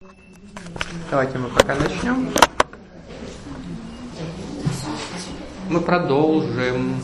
Давайте мы пока начнем. Мы продолжим.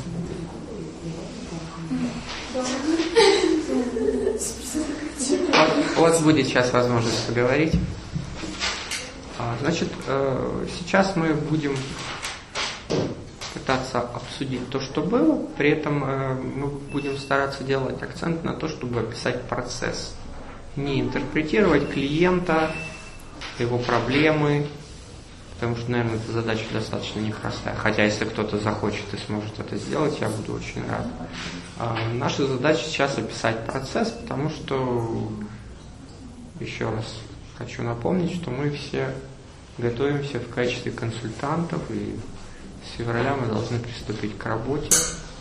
У вас будет сейчас возможность поговорить. Значит, сейчас мы будем пытаться обсудить то, что было, при этом мы будем стараться делать акцент на то, чтобы описать процесс. Не интерпретировать клиента, его проблемы, потому что, наверное, эта задача достаточно непростая. Хотя, если кто-то захочет и сможет это сделать, я буду очень рад. Наша задача сейчас описать процесс, потому что, еще раз хочу напомнить, что мы все готовимся в качестве консультантов, и с февраля мы должны приступить к работе.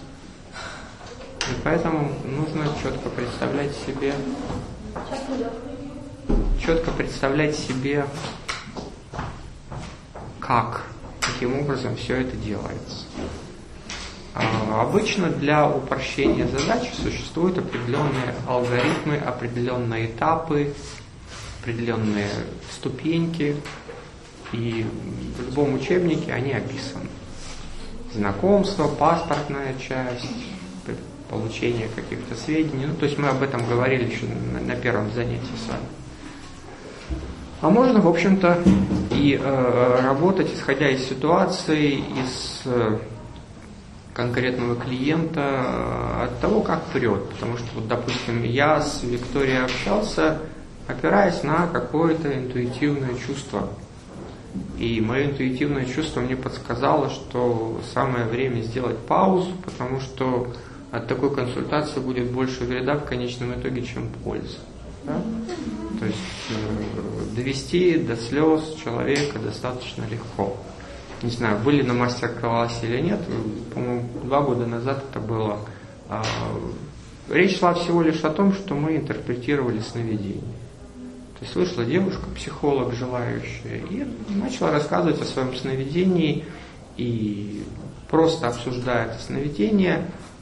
И поэтому нужно четко представлять себе, каким образом все это делается. Обычно для упрощения задачи существуют определенные алгоритмы, определенные этапы, определенные ступеньки, и в любом учебнике они описаны. Знакомство, паспортная часть, получение каких-то сведений. То есть мы об этом говорили еще на первом занятии с вами. А можно, в общем-то, и работать, исходя из ситуации, из конкретного клиента, от того, как прет. Потому что, вот, допустим, я с Викторией общался, опираясь на какое-то интуитивное чувство. И мое интуитивное чувство мне подсказало, что самое время сделать паузу, потому что от такой консультации будет больше вреда в конечном итоге, чем пользы. Да? То есть довести до слез человека достаточно легко. Не знаю, были на мастер-классе или нет, по-моему, 2 года назад это было. Речь шла всего лишь о том, что мы интерпретировали сновидение. То есть вышла девушка, психолог желающая, и начала рассказывать о своем сновидении, и просто обсуждая это сновидение,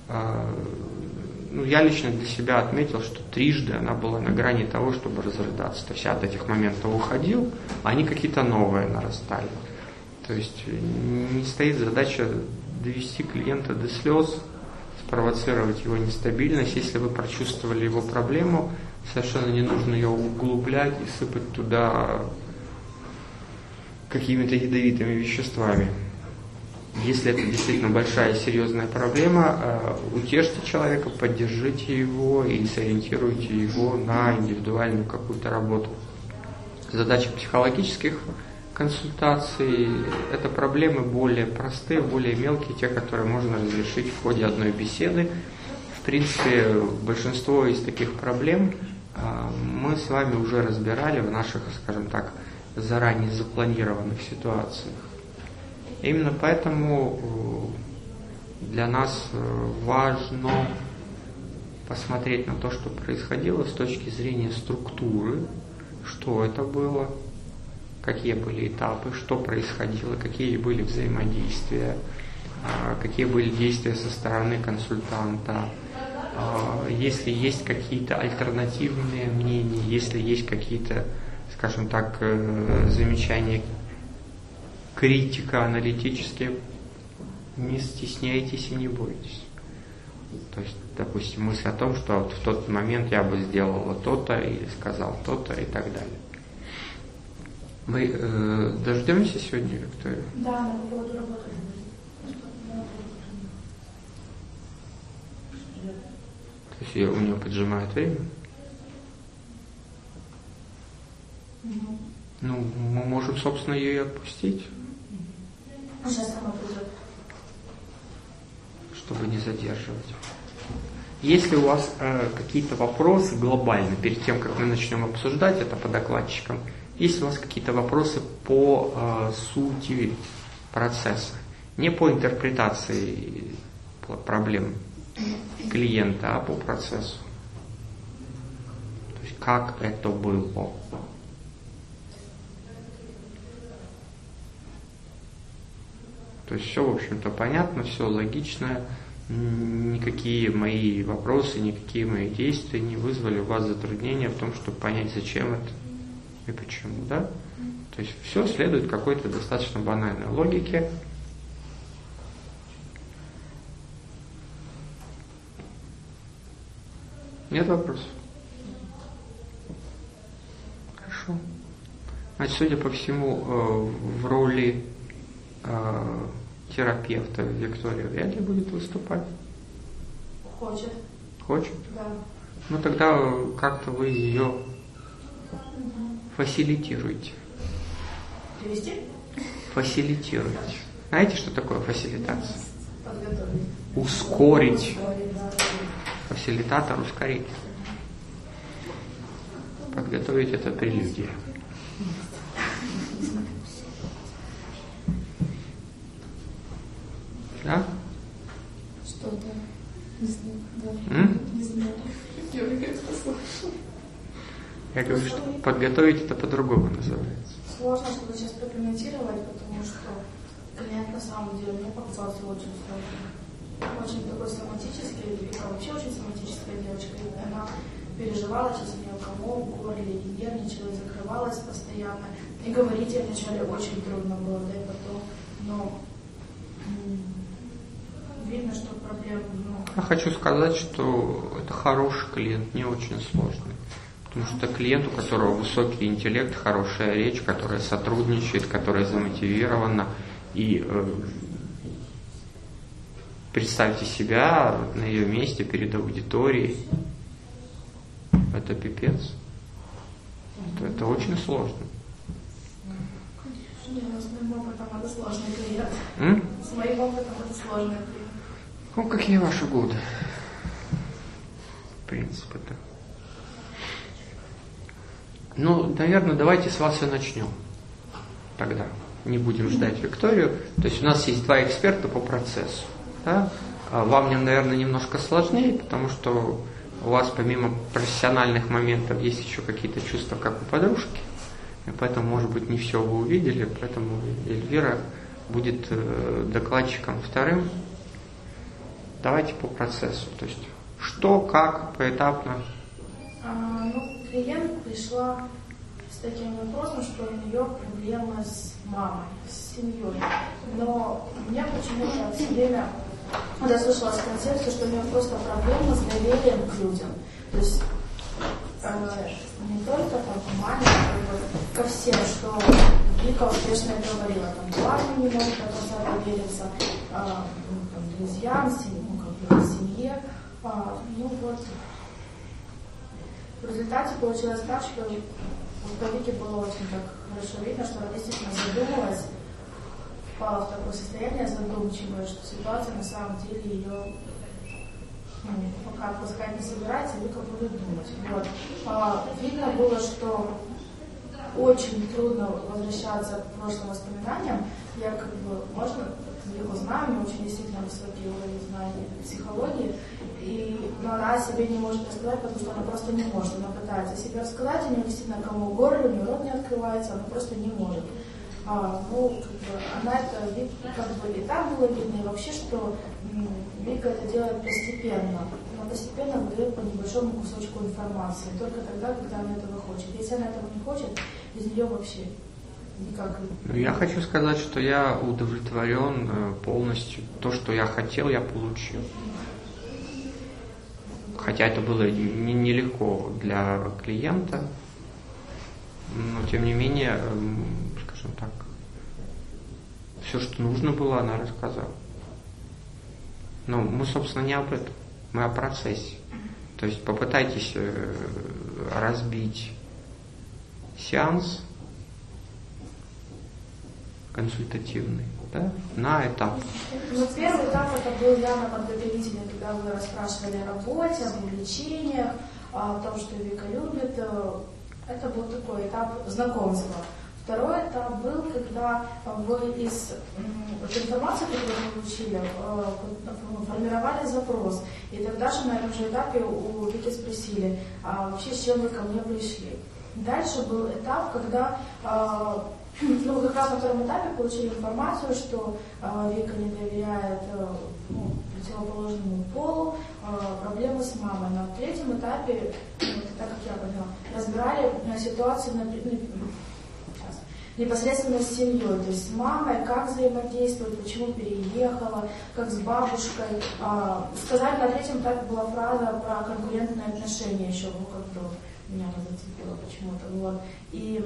я лично для себя отметил, что трижды она была на грани того, чтобы разрыдаться. То есть я от этих моментов уходил, а они какие-то новые нарастали. То есть не стоит задача довести клиента до слез, спровоцировать его нестабильность. Если вы прочувствовали его проблему, совершенно не нужно ее углублять и сыпать туда какими-то ядовитыми веществами. Если это действительно большая и серьезная проблема, утешьте человека, поддержите его и сориентируйте его на индивидуальную какую-то работу. Задача психологических консультаций – это проблемы более простые, более мелкие, те, которые можно разрешить в ходе одной беседы. В принципе, большинство из таких проблем мы с вами уже разбирали в наших, скажем так, заранее запланированных ситуациях. Именно поэтому для нас важно посмотреть на то, что происходило с точки зрения структуры, что это было, какие были этапы, что происходило, какие были взаимодействия, какие были действия со стороны консультанта, если есть какие-то альтернативные мнения, если есть какие-то, скажем так, замечания, критика, аналитические, не стесняйтесь и не бойтесь. То есть, допустим, мысль о том, что вот в тот момент я бы сделала то-то или сказал то-то и так далее. Мы дождемся сегодня, Виктория? Да, на поводу работы. То есть у нее поджимает время? Мы можем, собственно, ее и отпустить. Сейчас сама придет. Чтобы не задерживать. Если у вас какие-то вопросы глобальные, перед тем, как мы начнем обсуждать это по докладчикам, если у вас какие-то вопросы по сути процесса, не по интерпретации проблем клиента, а по процессу. То есть как это было. То есть все, в общем-то, понятно, все логично, никакие мои вопросы, никакие мои действия не вызвали у вас затруднения в том, чтобы понять, зачем это. и почему, да? То есть все следует какой-то достаточно банальной логике. Нет вопросов? Хорошо. Значит, судя по всему, в роли терапевта Виктория вряд ли будет выступать. Хочет. Хочет? Да. Ну тогда как-то вы ее фасилитируете. Перевести? Фасилитируете. Знаете, что такое фасилитация? Подготовить. Ускорить. Да. Фасилитатор ускоритель. Подготовить — это прелюдия. Да? Что-то. Не знаю. Да. Не знаю. Я как-то слышу. Я говорю, что подготовить — это по-другому называется. Сложно что-то сейчас прокомментировать, потому что клиент на самом деле мне показался очень сложным. Очень такой соматический, Вика вообще очень соматическая девочка. И она переживала, сейчас у нее комок в горле, и нервничала, и закрывалась постоянно. И говорить ей вначале очень трудно было, да и потом. Но видно, что проблем много. Я хочу сказать, что это хороший клиент, не очень сложный. Потому что клиент, у которого высокий интеллект, хорошая речь, которая сотрудничает, которая замотивирована. И представьте себя на ее месте перед аудиторией. Это пипец. Это очень сложно. С моим опытом это сложный клиент. С моим опытом это сложный клиент. Ну, какие ваши годы? В принципе-то. Ну, наверное, давайте с вас и начнем. Тогда не будем ждать Викторию. То есть у нас есть два эксперта по процессу. Да? Вам, наверное, немножко сложнее, потому что у вас помимо профессиональных моментов есть еще какие-то чувства, как у подружки. И поэтому, может быть, не все вы увидели, поэтому Эльвира будет докладчиком вторым. Давайте по процессу. То есть что, как, поэтапно. Клиент пришла с таким вопросом, что у нее проблемы с мамой, с семьей. Но у меня почему-то все время, когда слышала концепцию, что у нее просто проблемы с доверием к людям. То есть не только там, к маме, а ко всем, что Вика успешно говорила, там, парню не может до конца довериться, друзьям, семье. В результате получилось так, что по Вике было очень так хорошо видно, что она действительно задумалась, впала в такое состояние задумчивое, что ситуация на самом деле ее пока отпускать не собирается, Вика будет думать. Вот. Видно было, что очень трудно возвращаться к прошлым воспоминаниям. Я можно, Вику знаю, у меня очень действительно высокий уровень знаний психологии, но она о себе не может рассказать, потому что она просто не может. Она пытается о себе рассказать, у нее действительно кому в горле, у нее рот не открывается, она просто не может. Она это и так было видно, и вообще, что Вика это делает постепенно. Она постепенно выдает по небольшому кусочку информации, только тогда, когда она этого хочет. Если она этого не хочет, без нее вообще никак. Я хочу сказать, что я удовлетворен полностью. То, что я хотел, я получил. Хотя это было нелегко для клиента, но тем не менее, скажем так, все, что нужно было, она рассказала. Но мы, собственно, не об этом, мы о процессе. То есть попытайтесь разбить сеанс консультативный, да, на этап. Первый этап это был явно подготовительный, когда вы расспрашивали о работе, об увлечениях, о том, что Вика любит. Это был такой этап знакомства. Второй этап был, когда вы из информации, которую вы получили, формировали запрос. И тогда же на этом же этапе у Вики спросили, вообще с чем вы ко мне пришли. Дальше был этап, когда как раз на втором этапе получили информацию, что Вика не доверяет противоположному полу, проблемы с мамой. На третьем этапе, так как я поняла, разбирали ситуацию непосредственно с семьей, то есть с мамой, как взаимодействовать, почему переехала, как с бабушкой. Сказать на третьем этапе была фраза про конкурентные отношения еще, как-то меня зацепило почему-то. Вот. И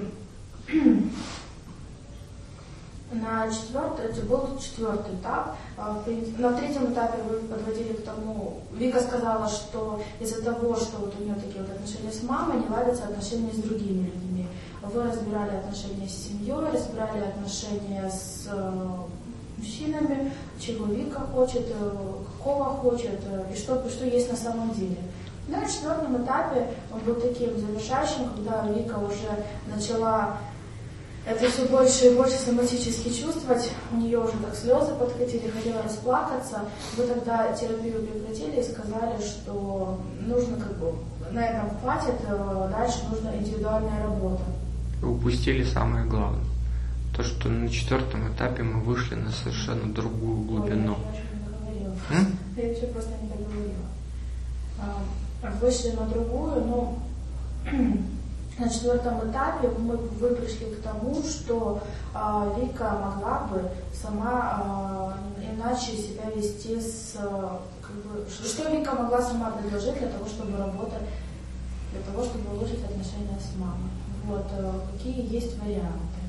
это был четвертый этап. На третьем этапе вы подводили к тому, Вика сказала, что из-за того, что вот у нее такие вот отношения с мамой, не ладятся отношения с другими людьми. Вы разбирали отношения с семьей, разбирали отношения с мужчинами, чего Вика хочет, какого хочет и что есть на самом деле. На четвертом этапе он был таким завершающим, когда Вика уже начала это все больше и больше соматически чувствовать, у нее уже так слезы подкатили, хотела расплакаться. Вы тогда терапию прекратили и сказали, что нужно на этом хватит, дальше нужна индивидуальная работа. Вы упустили самое главное. То, что на четвертом этапе мы вышли на совершенно другую глубину. Я еще просто не договорила. Вышли на другую, но на четвертом этапе вы пришли к тому, что Вика могла бы сама иначе себя вести что Вика могла сама предложить для того, чтобы работать, для того, чтобы улучшить отношения с мамой. Вот, какие есть варианты.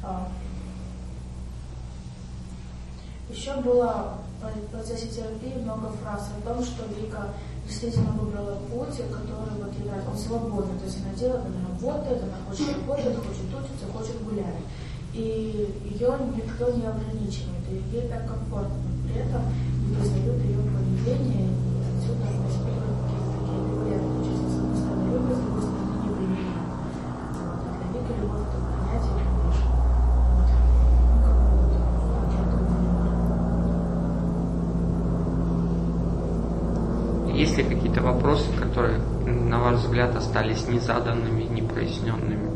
Еще было в процессе терапии много фраз о том, что Вика действительно выбрала путь, который вот является, он свободный, то есть она делает, она работает, она хочет работать, хочет учиться, хочет гулять. И ее никто не ограничивает, и ей так комфортно, но при этом не признают ее поведение, и отсюда происходят какие-то такие неприятные чувства. С одной стороны любят, с другой стороны не принимают. Вот. А для Вики любовь это понятие, конечно. Есть ли какие-то вопросы, которые, на ваш взгляд, остались незаданными, непроясненными?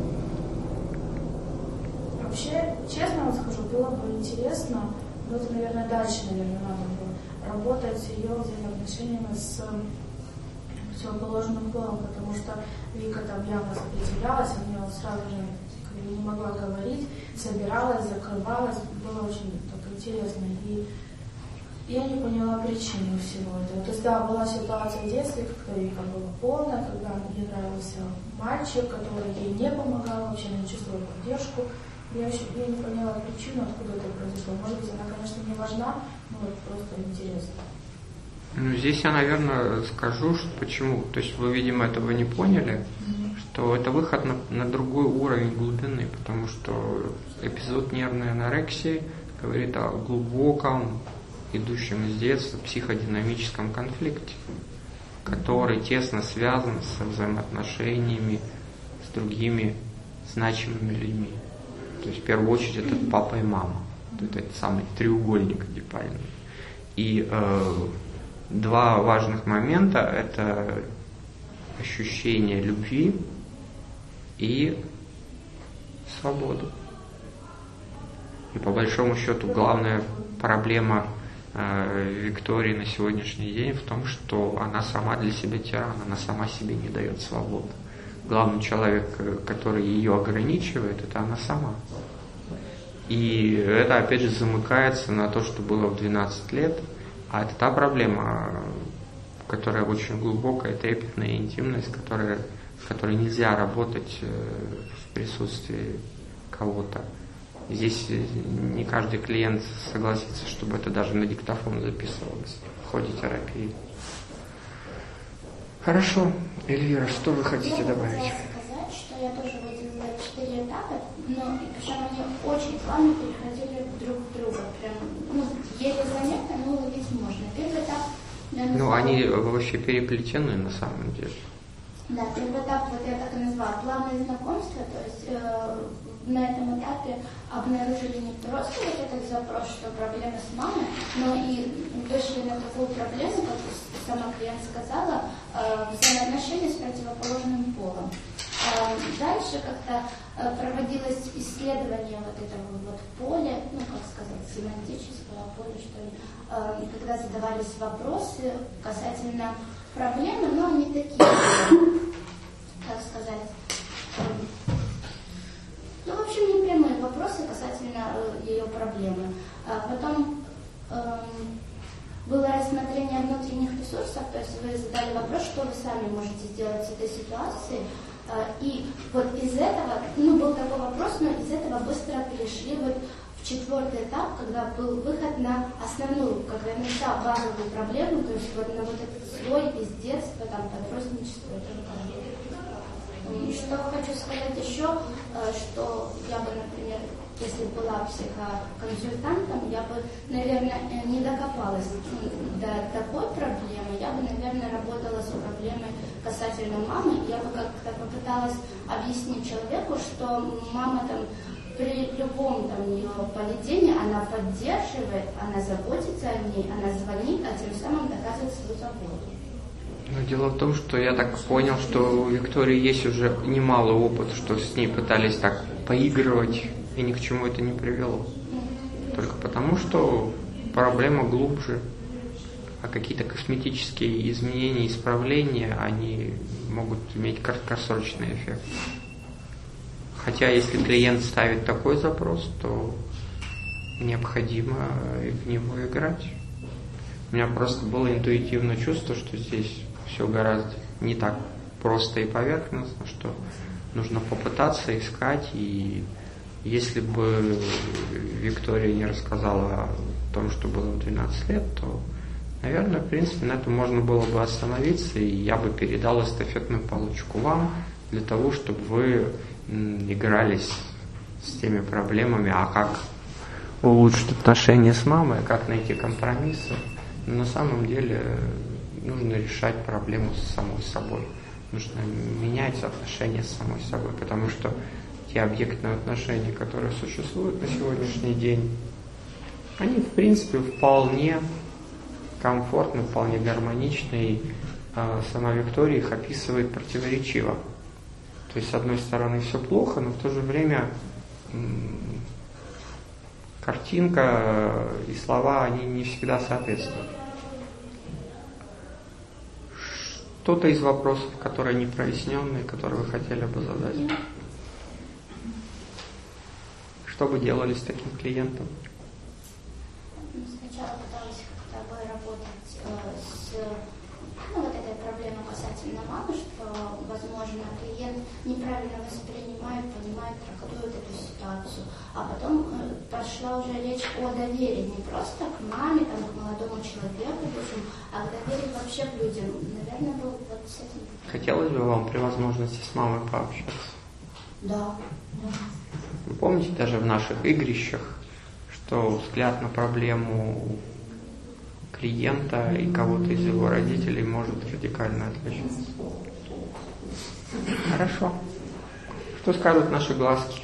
Вообще, честно вам скажу, было бы интересно, но это, наверное, дальше, надо было работать с ее взаимоотношениями с противоположным полом, потому что Вика там явно сопротивлялась, она сразу же не могла говорить, собиралась, закрывалась, было очень так интересно. И я не поняла причину всего этого. То есть, да, была ситуация в детстве, когда Вика была полная, когда ей нравился мальчик, который ей не помогал, вообще не чувствовала поддержку. Я не поняла причину, откуда это произошло. Может быть, она, конечно, не важна, но вот просто интересно. Ну, здесь я, наверное, скажу, что почему. То есть вы, видимо, этого не поняли, что это выход на другой уровень глубины, потому что эпизод нервной анорексии говорит о глубоком, идущем из детства психодинамическом конфликте, который тесно связан со взаимоотношениями с другими значимыми людьми. То есть в первую очередь это папа и мама. Это этот самый треугольник эдипальный. И два важных момента – это ощущение любви и свободу. И по большому счету главная проблема Виктории на сегодняшний день в том, что она сама для себя тиран, она сама себе не дает свободу. Главный человек, который ее ограничивает, это она сама. И это опять же замыкается на то, что было в 12 лет, а это та проблема, которая очень глубокая, трепетная интимность, с которой нельзя работать в присутствии кого-то. Здесь не каждый клиент согласится, чтобы это даже на диктофон записывалось в ходе терапии. Хорошо. Эльвира, что вы хотите добавить? Я хотела сказать, что я тоже выделила 4 этапа, но причем они очень плавно переходили друг в друга. Прям, еле заметно, но уловить можно. Первый этап... они вообще переплетены на самом деле. Да, первый этап, вот я так и назвала, плавное знакомство, то есть на этом этапе обнаружили не просто вот этот запрос, что проблема с мамой, но и вышли на такую проблему, как сама клиент сказала, взаимоотношения с противоположным полом. Дальше как-то проводилось исследование вот этого вот поля, ну, как сказать, семантического поля, что ли, когда задавались вопросы касательно проблемы, но они такие, как сказать, ну, в общем, не прямые вопросы касательно ее проблемы. Потом было рассмотрение внутренних ресурсов, то есть вы задали вопрос, что вы сами можете сделать с этой ситуацией. И вот из этого, ну, был такой вопрос, но из этого быстро перешли вот в 4-й этап, когда был выход на основную, когда я нашла базовую проблему, то есть вот на вот этот слой из детства, там, подростничества и так далее. Что хочу сказать еще, что я бы, например, если была психоконсультантом, я бы, наверное, не докопалась до такой проблемы. Я бы, наверное, работала с проблемой касательно мамы. Я бы как-то попыталась объяснить человеку, что мама там при любом там ее поведении, она поддерживает, она заботится о ней, она звонит, а тем самым доказывает свою заботу. Но дело в том, что я так понял, что у Виктории есть уже немалый опыт, что с ней пытались так поигрывать, и ни к чему это не привело. Только потому, что проблема глубже, а какие-то косметические изменения, исправления, они могут иметь краткосрочный эффект. Хотя, если клиент ставит такой запрос, то необходимо в него играть. У меня просто было интуитивное чувство, что здесь все гораздо не так просто и поверхностно, что нужно попытаться искать. И если бы Виктория не рассказала о том, что было в 12 лет, то, наверное, в принципе, на этом можно было бы остановиться, и я бы передал эстафетную палочку вам для того, чтобы вы игрались с теми проблемами, а как улучшить отношения с мамой, как найти компромиссы. Но на самом деле нужно решать проблему с самой собой. Нужно менять отношения с самой собой, потому что те объектные отношения, которые существуют на сегодняшний день, они, в принципе, вполне комфортны, вполне гармоничны, и сама Виктория их описывает противоречиво. То есть, с одной стороны, все плохо, но в то же время картинка и слова, они не всегда соответствуют. Что-то из вопросов, которые не проясненные, которые вы хотели бы задать? Что вы делали с таким клиентом? Сначала пыталась как-то бы работать с вот этой проблемой касательно мамы, что, возможно, клиент неправильно воспринимает, понимает, трактует эту ситуацию. А потом пошла уже речь о доверии, не просто к маме, там, к молодому человеку, а к доверию вообще к людям. Наверное, был вот с этим. Хотелось бы вам при возможности с мамой пообщаться? Да. Вы помните даже в наших игрищах, что взгляд на проблему клиента и кого-то из его родителей может радикально отличаться? Хорошо. Что скажут наши глазки?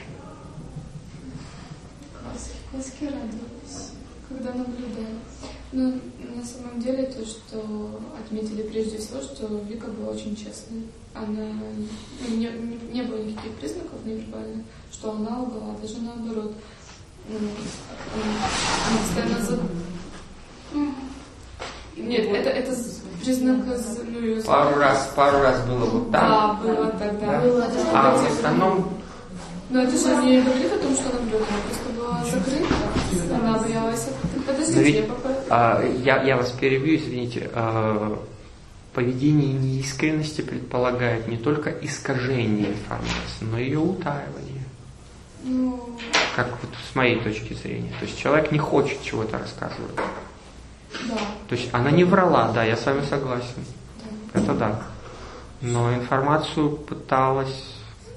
Глазки радовались, когда наблюдали. Ну, на самом деле, то, что отметили прежде всего, что Вика была очень честной. Она не было никаких признаков невербальных, что она лгала, даже наоборот. Она постоянно Нет, это признак... Пару раз было вот так. Да, было тогда. Да? А в остальном... Но это же не говорит о том, что она врет, она просто была закрыта. Она боялась... Подождите, я вас перебью, извините. Поведение неискренности предполагает не только искажение информации, но и ее утаивание. Ну... Как вот с моей точки зрения. То есть человек не хочет чего-то рассказывать. Да. То есть она не врала, да, я с вами согласен. Да. Это да. Но информацию пыталась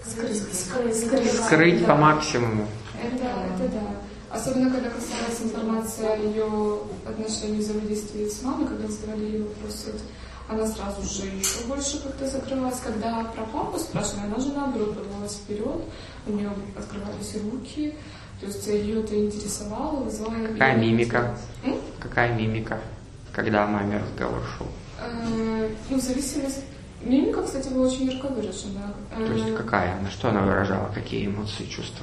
скрыть по максимуму. Это да. Особенно, когда касалась информации о ее отношении, взаимодействии с мамой, когда задавали ей вопросы, она сразу же еще больше как-то закрылась. Когда про папу спрашивали, она же наоборот подавалась вперед, у нее открывались руки, то есть ее это интересовало, вызывало... Какая мимика? Какая мимика, когда о маме разговор шел? Ну, в зависимости... Мимика, кстати, была очень ярко выражена. То есть какая? На что она выражала? Какие эмоции, чувства?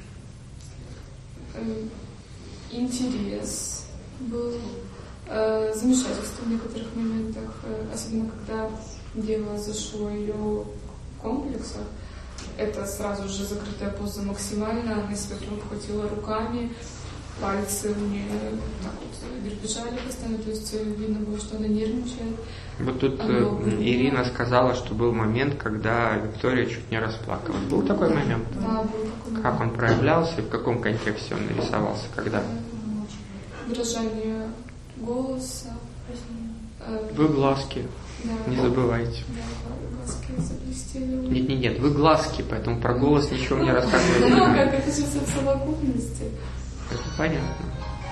Интерес был, замешательство в некоторых моментах, особенно когда дело зашло о ее комплексах. Это сразу же закрытая поза максимально, она себя прям обхватила руками, пальцы у нее так вот дребезжали постоянно, то есть видно было, что она нервничает. Вот тут Ирина сказала, что был момент, когда Виктория чуть не расплакалась. Был такой момент? Да, был такой момент. Как он проявлялся и в каком контексте он нарисовался, когда? Выражение голоса. Вы глазки, Да. не забывайте. Да, глазки заблестели. Нет, вы глазки, поэтому про голос ничего не рассказывайте. Ну, как это сейчас в совокупности. Это понятно.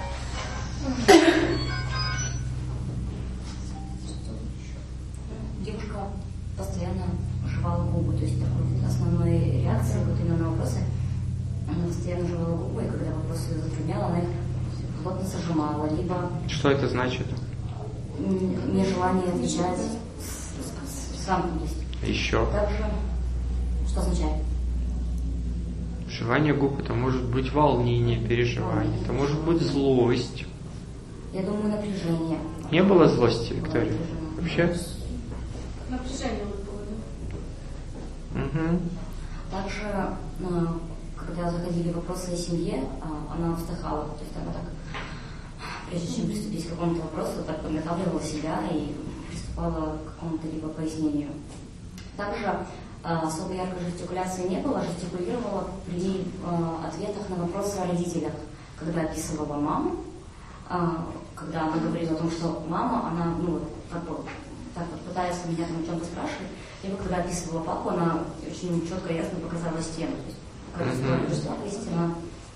Девушка постоянно жевала губы, то есть такой основной реакцией вот именно на вопросы. Она постоянно жевала губы, и когда вопрос ее затруднял, она их плотно сожимала, либо Что это значит? нежелание отвечать замкнутость. Еще. Также, что означает? Жевание губ — это может быть волнение, переживание, это может быть злость. Я думаю, напряжение. Не было злости, Виктория? Вообще? Напряжение вот было, да? Угу. Также, когда заходили вопросы о семье, она вздыхала, то есть она так, прежде чем приступить к какому-то вопросу, так подготавливала себя и приступала к какому-то либо пояснению. Также особо яркой жестикуляции не было, жестикулировала при ответах на вопросы о родителях, когда описывала маму, когда она говорила о том, что мама, она, так вот пытаясь меня там о чем-то спрашивать, либо когда описывала папу, она очень четко и ясно показала стену, то есть показала историю, стена.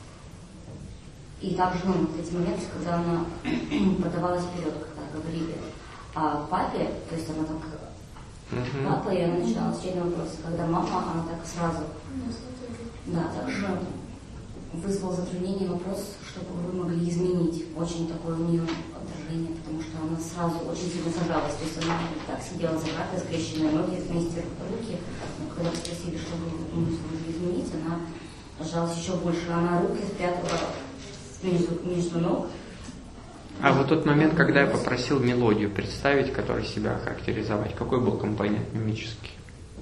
И также, эти моменты, когда она подавалась вперед, когда говорили о папе, то есть она так папа, и она начинала с очередного вопроса. Когда мама, она так сразу. Да, также вызвал затруднение вопрос, чтобы вы могли изменить. Очень такое у нее отражение, потому что она сразу очень сильно сажалась. То есть она так сидела за картой, скрещенные ноги, вместе руки. Но когда спросили, что вы могли изменить, она сжалась еще больше. Она руки спрятала между ног. А вот тот момент, когда я попросил мелодию представить, которой себя охарактеризовать, какой был компонент мимический?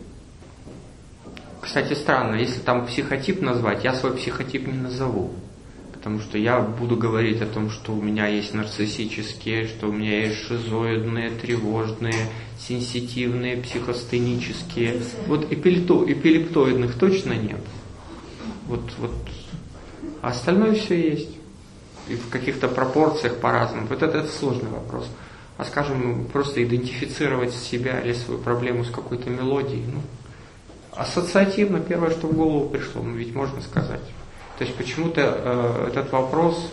Кстати, странно, если там психотип назвать, я свой психотип не назову. Потому что я буду говорить о том, что у меня есть нарциссические, что у меня есть шизоидные, тревожные, сенситивные, психостенические. Вот эпилептоидных точно нет. Вот. А остальное все есть. И в каких-то пропорциях по-разному. Вот это сложный вопрос. А скажем, просто идентифицировать себя или свою проблему с какой-то мелодией. Ассоциативно первое, что в голову пришло, ведь можно сказать. То есть почему-то этот вопрос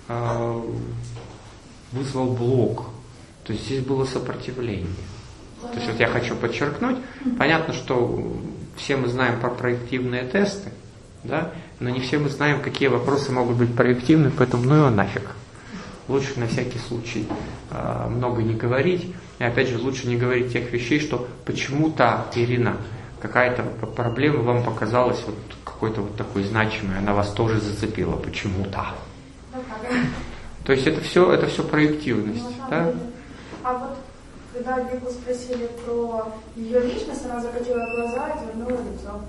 вызвал блок. То есть здесь было сопротивление. То есть вот я хочу подчеркнуть, понятно, что все мы знаем про проективные тесты, да, но не все мы знаем, какие вопросы могут быть проективны, поэтому ну его нафиг. Лучше на всякий случай много не говорить. И опять же, лучше не говорить тех вещей, что почему-то, Ирина, какая-то проблема вам показалась вот какой-то вот такой значимой, она вас тоже зацепила почему-то. То есть это все проективность, да? А вот когда Вику спросили про ее личность, она закатила глаза и вернула лицо.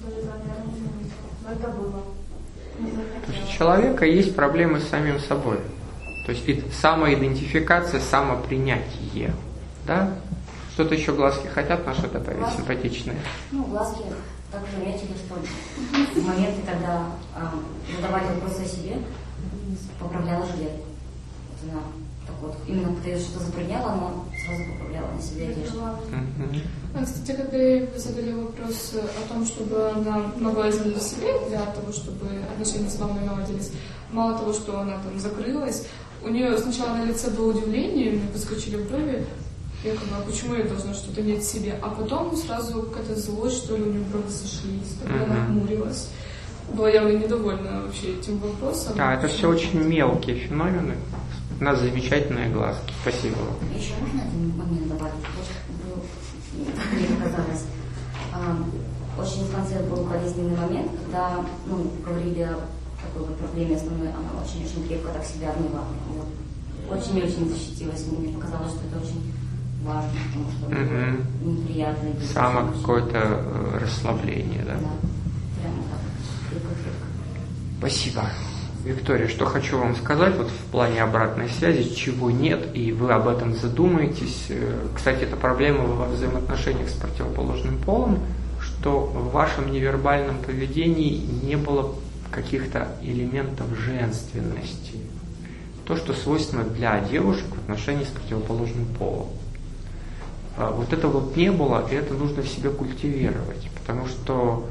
Но это было. То есть у человека есть проблемы с самим собой. То есть самоидентификация, самопринятие. Да? Что-то еще глазки хотят наши добавить, симпатичные? Глазки также заметили, что в моменты, когда задавали вопросы о себе, поправляла жилет. Она так вот, именно когда ее что-то затрудняло, она сразу поправляла на себе одежду. Кстати, когда ей задали вопрос о том, чтобы она могла изменить себе для того, чтобы отношения с мамой наладились, мало того, что она там закрылась, у нее сначала на лице было удивление, у нее подскочили брови, я думала, почему я должна что-то иметь в себе, а потом сразу какая-то злость, что ли, у нее брови сошлись, тогда она хмурилась. Была явно недовольна вообще этим вопросом. Да, это все очень мелкие феномены. У нас замечательные глазки. Спасибо вам. Еще можно один момент добавить? Вот был мне показалось. Очень в конце был болезненный момент, когда говорили о такой вот проблеме основной, она очень-очень крепко так себя обняла. Вот. Очень-очень защитилась, мне показалось, что это очень важно, потому что было неприятно. Само какое-то расслабление, да? Да, прямо так, крепко-крепко. Спасибо. Виктория, что хочу вам сказать, вот в плане обратной связи, чего нет, и вы об этом задумаетесь. Кстати, это проблема во взаимоотношениях с противоположным полом, что в вашем невербальном поведении не было каких-то элементов женственности. То, что свойственно для девушек в отношении с противоположным полом. Вот это вот не было, и это нужно в себе культивировать, потому что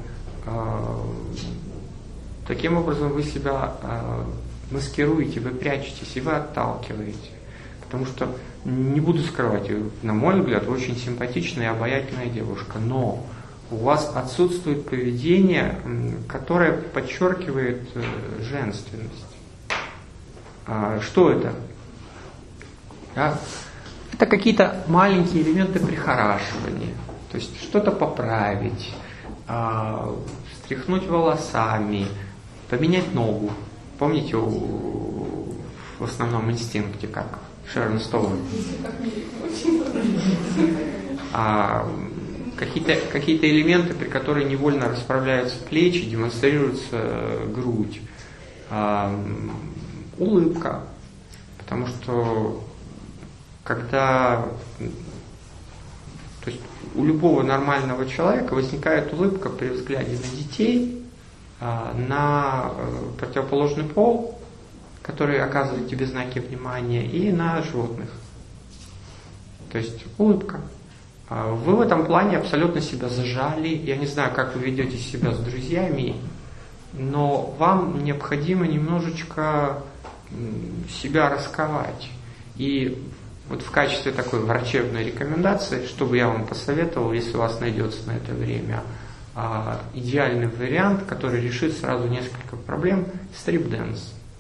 таким образом вы себя маскируете, вы прячетесь, и вы отталкиваете. Потому что, не буду скрывать, на мой взгляд, вы очень симпатичная и обаятельная девушка, но у вас отсутствует поведение, которое подчеркивает женственность. Что это? Да? Это какие-то маленькие элементы прихорашивания. То есть что-то поправить, встряхнуть волосами, поменять ногу. Помните в основном инстинкте, как Шерон Стоун? Какие-то элементы, при которых невольно расправляются плечи, демонстрируется грудь. Улыбка. Потому что когда то есть у любого нормального человека возникает улыбка при взгляде на детей, на противоположный пол, который оказывает тебе знаки внимания, и на животных. То есть улыбка. Вы в этом плане абсолютно себя зажали. Я не знаю, как вы ведете себя с друзьями, но вам необходимо немножечко себя расковать. И вот в качестве такой врачебной рекомендации, что бы я вам посоветовал, если у вас найдется на это время, идеальный вариант, который решит сразу несколько проблем, стрип-дэнс.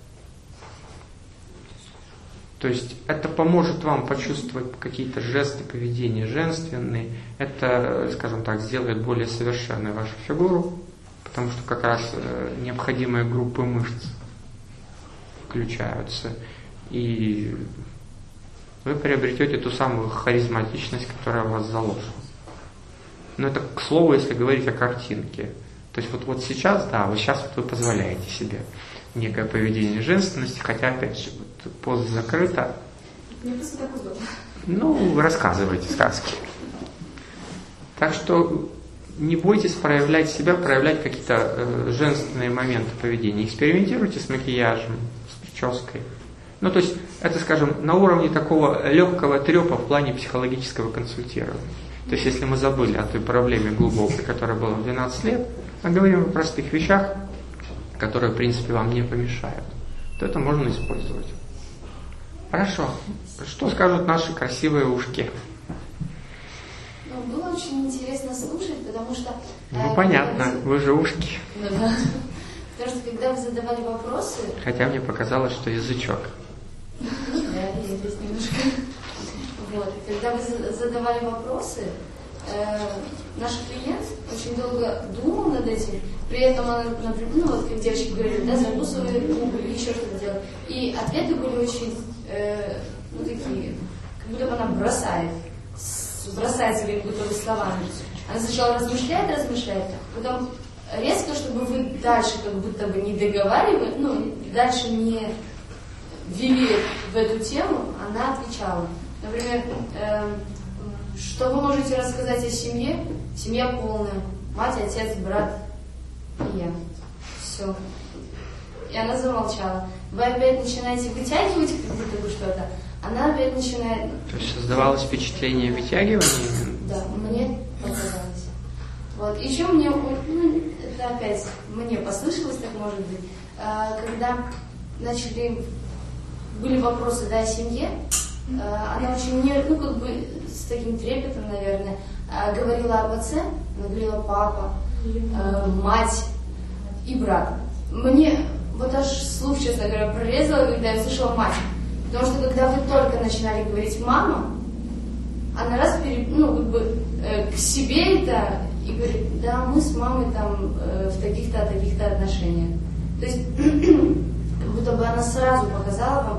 То есть это поможет вам почувствовать какие-то жесты поведения женственные, это, скажем так, сделает более совершенной вашу фигуру, потому что как раз необходимые группы мышц включаются, и вы приобретете ту самую харизматичность, которая у вас заложена. Но это, к слову, если говорить о картинке. То есть вот сейчас, да, вот сейчас вот вы позволяете себе некое поведение женственности, хотя, опять же, вот, поза закрыта. Мне просто так удобно. Ну, рассказывайте сказки. Так что не бойтесь проявлять себя, проявлять какие-то женственные моменты поведения. Экспериментируйте с макияжем, с прической. Ну, то есть, это, скажем, на уровне такого легкого трепа в плане психологического консультирования. То есть, если мы забыли о той проблеме глубокой, которая была в 12 лет, а говорим о простых вещах, которые, в принципе, вам не помешают, то это можно использовать. Хорошо. Что скажут наши красивые ушки? Было очень интересно слушать, потому что... Ну, понятно, вы же ушки. Ну, да. Потому что, когда вы задавали вопросы... Хотя мне показалось, что язычок. Да, есть немножко. Вот. И когда вы задавали вопросы, наш клиент очень долго думал над этим, при этом она, например, ну вот как девочки говорили, да, закусывали губы или еще что-то делать. И ответы были очень, ну такие, как будто бы она бросает себе как будто бы словами. Она сначала размышляет, потом резко, чтобы вы дальше как будто бы не договаривали, ну, дальше не ввели в эту тему, она отвечала. Например, что вы можете рассказать о семье? Семья полная. Мать, отец, брат и я. Все. И она замолчала. Вы опять начинаете вытягивать как будто бы что-то. Она опять начинает... То есть создавалось впечатление вытягивания? Да, мне показалось. Вот. Еще мне, ну, это опять мне послышалось, так может быть, когда были вопросы, да, о семье, она очень, ну, как бы, с таким трепетом, наверное, говорила об отце, она говорила папа, мать и брат. Мне вот аж слух, честно говоря, прорезало, когда я слышала мать. Потому что когда вы только начинали говорить «мама», она раз, ну, как бы к себе это и говорит, да, мы с мамой там в таких-то отношениях. То есть, как будто бы она сразу показала вам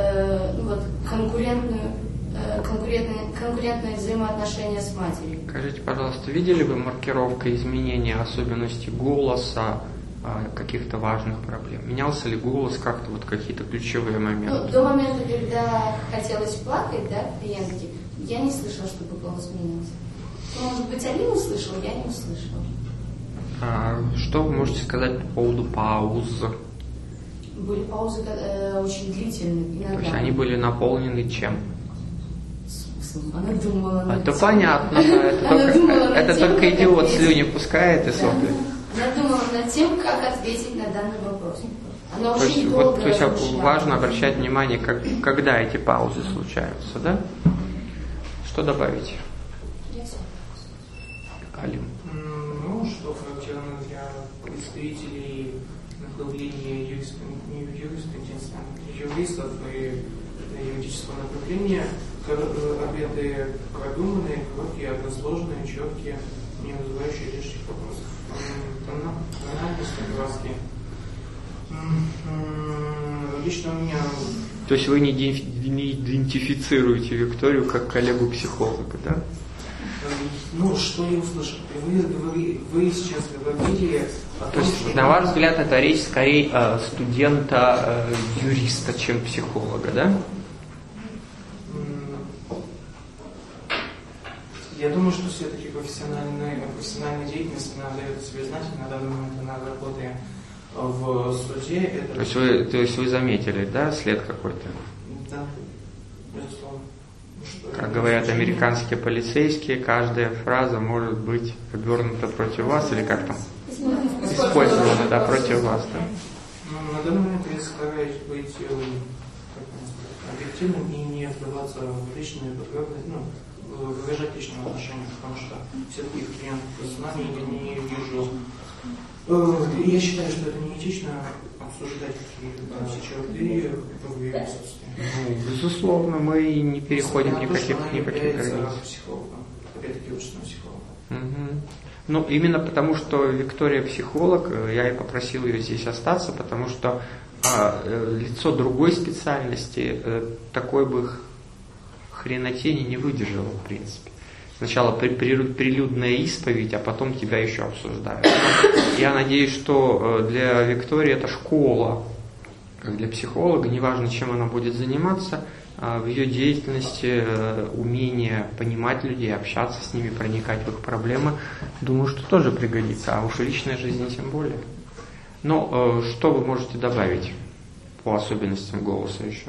конкурентные взаимоотношения с матерью. Скажите, пожалуйста, видели вы маркировкой изменения особенностей голоса, каких-то важных проблем? Менялся ли голос как-то, вот какие-то ключевые моменты? До момента, когда хотелось плакать, да, клиентке, я не слышала, чтобы голос менялся. Может быть, они услышали, я не услышала. Что вы можете сказать по поводу пауз? Были паузы очень длительные. Иногда. То есть они были наполнены чем? Она думала над Это тем. Понятно, да. Это только идиот слюни пускает и сопли. Она думала над тем, как ответить на данный вопрос. Она То очень есть, долго то есть размышляла. важно обращать внимание, когда эти паузы случаются, да? Что добавить? Алим. Ну, что характерно для представителей направления юристов и юридического направления, ответы продуманные, короткие, односложные, четкие, не вызывающие лишних вопросов. Тональность, окраски. Лично у меня... То есть вы не идентифицируете Викторию как коллегу-психолога, да? Ну, что я услышал? Вы сейчас говорили о том, То есть, что... на ваш взгляд, это речь скорее студента-юриста, чем психолога, да? Я думаю, что все-таки профессиональная деятельность она дает себе знать, на данный момент она работает в суде. То есть вы заметили, да, след какой-то? Да, безусловно. Как говорят американские полицейские, каждая фраза может быть обернута против вас, или как там? Использована, да, против вас, да. На данный момент я стараюсь быть объективным и не вдаваться в личные подробности, выражать личные отношения, потому что все-таки клиент с нами я не вижу. Я считаю, что это неэтично обсуждать какие-то черты в ее отсутствии. Безусловно, мы не переходим никаких границ. Психологом, опять-таки лучшим психологом. Угу. Ну, именно потому, что Виктория психолог, я и попросил ее здесь остаться, потому что лицо другой специальности такой бы хренотени не выдержало, в принципе. Сначала прилюдная исповедь, а потом тебя еще обсуждают. Я надеюсь, что для Виктории это школа, как для психолога, неважно, чем она будет заниматься, в ее деятельности умение понимать людей, общаться с ними, проникать в их проблемы, думаю, что тоже пригодится, а уж в личной жизни тем более. Но что вы можете добавить по особенностям голоса еще?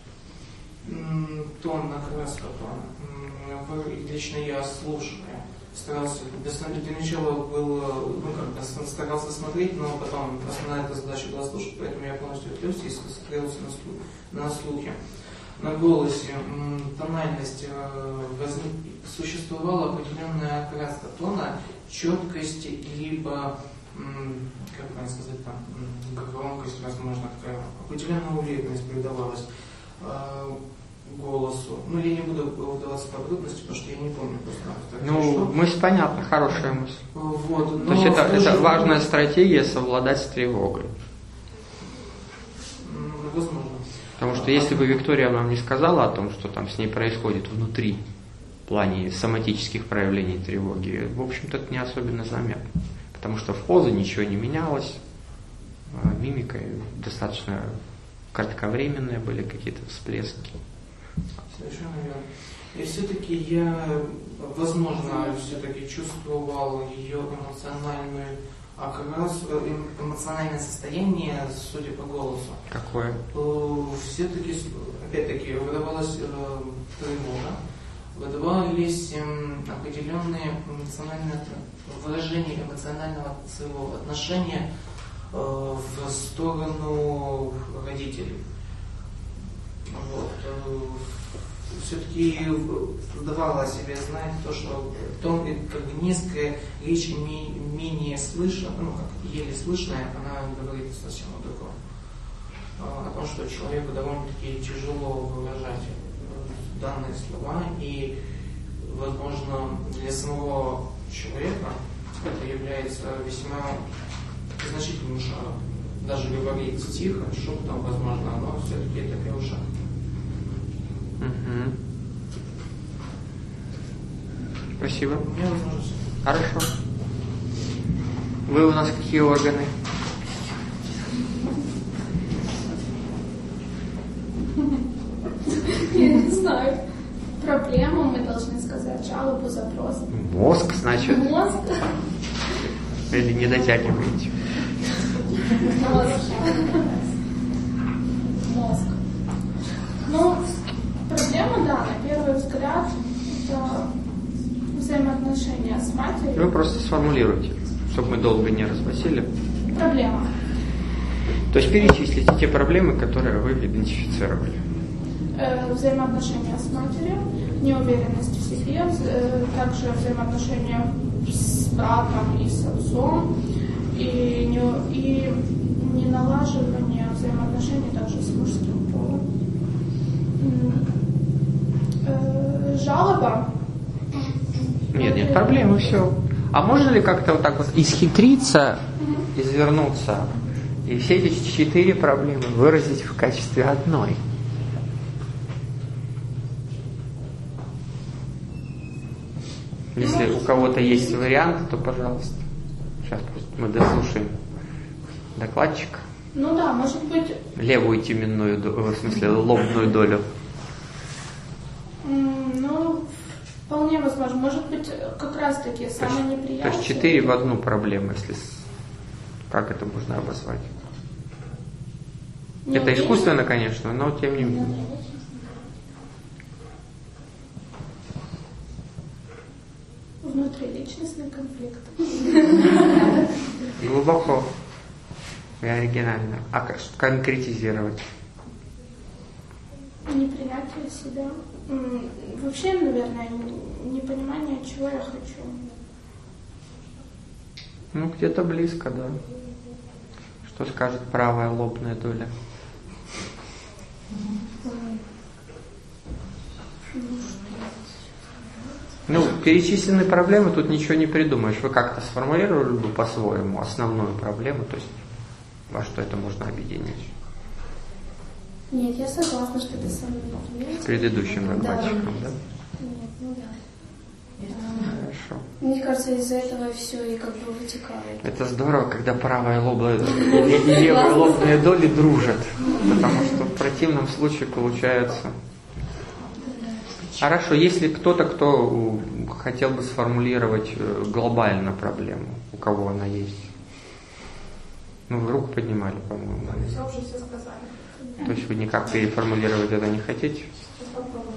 Тон, окраска тона. Лично я слушаю, старался, для начала старался смотреть, но потом основная эта задача была слушать, поэтому я полностью отвлекся и сконцентрировался на слухе. На голосе, тональность, существовала определенная окраска тона, четкость, либо, как правильно сказать, там, громкость, возможно, такая определенная уверенность придавалась голосу. Я не буду вдаваться в подробности, потому что я не помню просто. Мысль понятна, хорошая мысль. Вот, то есть это важная стратегия совладать с тревогой. Возможно. Потому что если бы Виктория нам не сказала о том, что там с ней происходит внутри, в плане соматических проявлений тревоги, в общем-то это не особенно заметно. Потому что в позе ничего не менялось, мимика достаточно кратковременные были какие-то всплески. Совершенно верно. И все-таки я, возможно, все-таки чувствовал ее эмоциональную окраску, эмоциональное состояние, судя по голосу. Какое? Все-таки, опять-таки, выдавалась тревога, выдавались определенные выражения эмоционального своего отношения в сторону родителей. Вот. Все-таки давала о себе знать то, что как бы низкая речь менее слышно, как еле слышная, она говорит совсем о другом. О том, что человеку довольно-таки тяжело выражать данные слова, и возможно, для самого человека это является весьма значительным шагом. Даже говорить тихо, шепотом, возможно, но все-таки это первый шаг. Угу. Спасибо. Мне возможность. Хорошо. Вы у нас какие органы? Я не знаю. Проблему мы должны сказать, жалобу, запрос. Мозг, значит. Мозг. Или не дотягиваете? Мозг. Ну, проблема, да, на первый взгляд, это взаимоотношения с матерью. Вы просто сформулируйте, чтобы мы долго не развозили. Проблема. То есть перечислите те проблемы, которые вы идентифицировали. Взаимоотношения с матерью, неуверенность в себе, также взаимоотношения с братом и с отцом, и неналаживание взаимоотношений также с мужским полом. Жалоба. Нет, проблемы, все. А можно ли как-то вот так вот исхитриться, извернуться и все эти 4 проблемы выразить в качестве одной? Если у кого-то есть вариант, то пожалуйста. Сейчас мы дослушаем докладчика. Ну да, может быть... Левую теменную, в смысле лобную долю. Ну, вполне возможно. Может быть, как раз таки самое неприятное. То есть 4 в одну проблему, если... Как это можно обозвать? Это искусственно, конечно, но тем не менее. Внутриличностный конфликт. Глубоко и оригинально. А как конкретизировать? Непринятие себя. Вообще, наверное, непонимание, чего я хочу. Ну, где-то близко, да. Что скажет правая лобная доля? Ну, перечисленные проблемы, тут ничего не придумаешь. Вы как-то сформулировали бы по-своему основную проблему, то есть во что это можно объединить? Нет, я согласна, что это самое С предыдущим докладчиком, да? Нет, ну да. Хорошо. Мне кажется, из-за этого все и как бы вытекает. Это здорово, когда правая лобная и левая лобная доли дружат, потому что в противном случае получается... Хорошо, если кто-то, кто хотел бы сформулировать глобально проблему, у кого она есть. Ну, вы руку поднимали, по-моему. Все уже все сказали. То есть вы никак переформулировать это не хотите? Сейчас попробуем.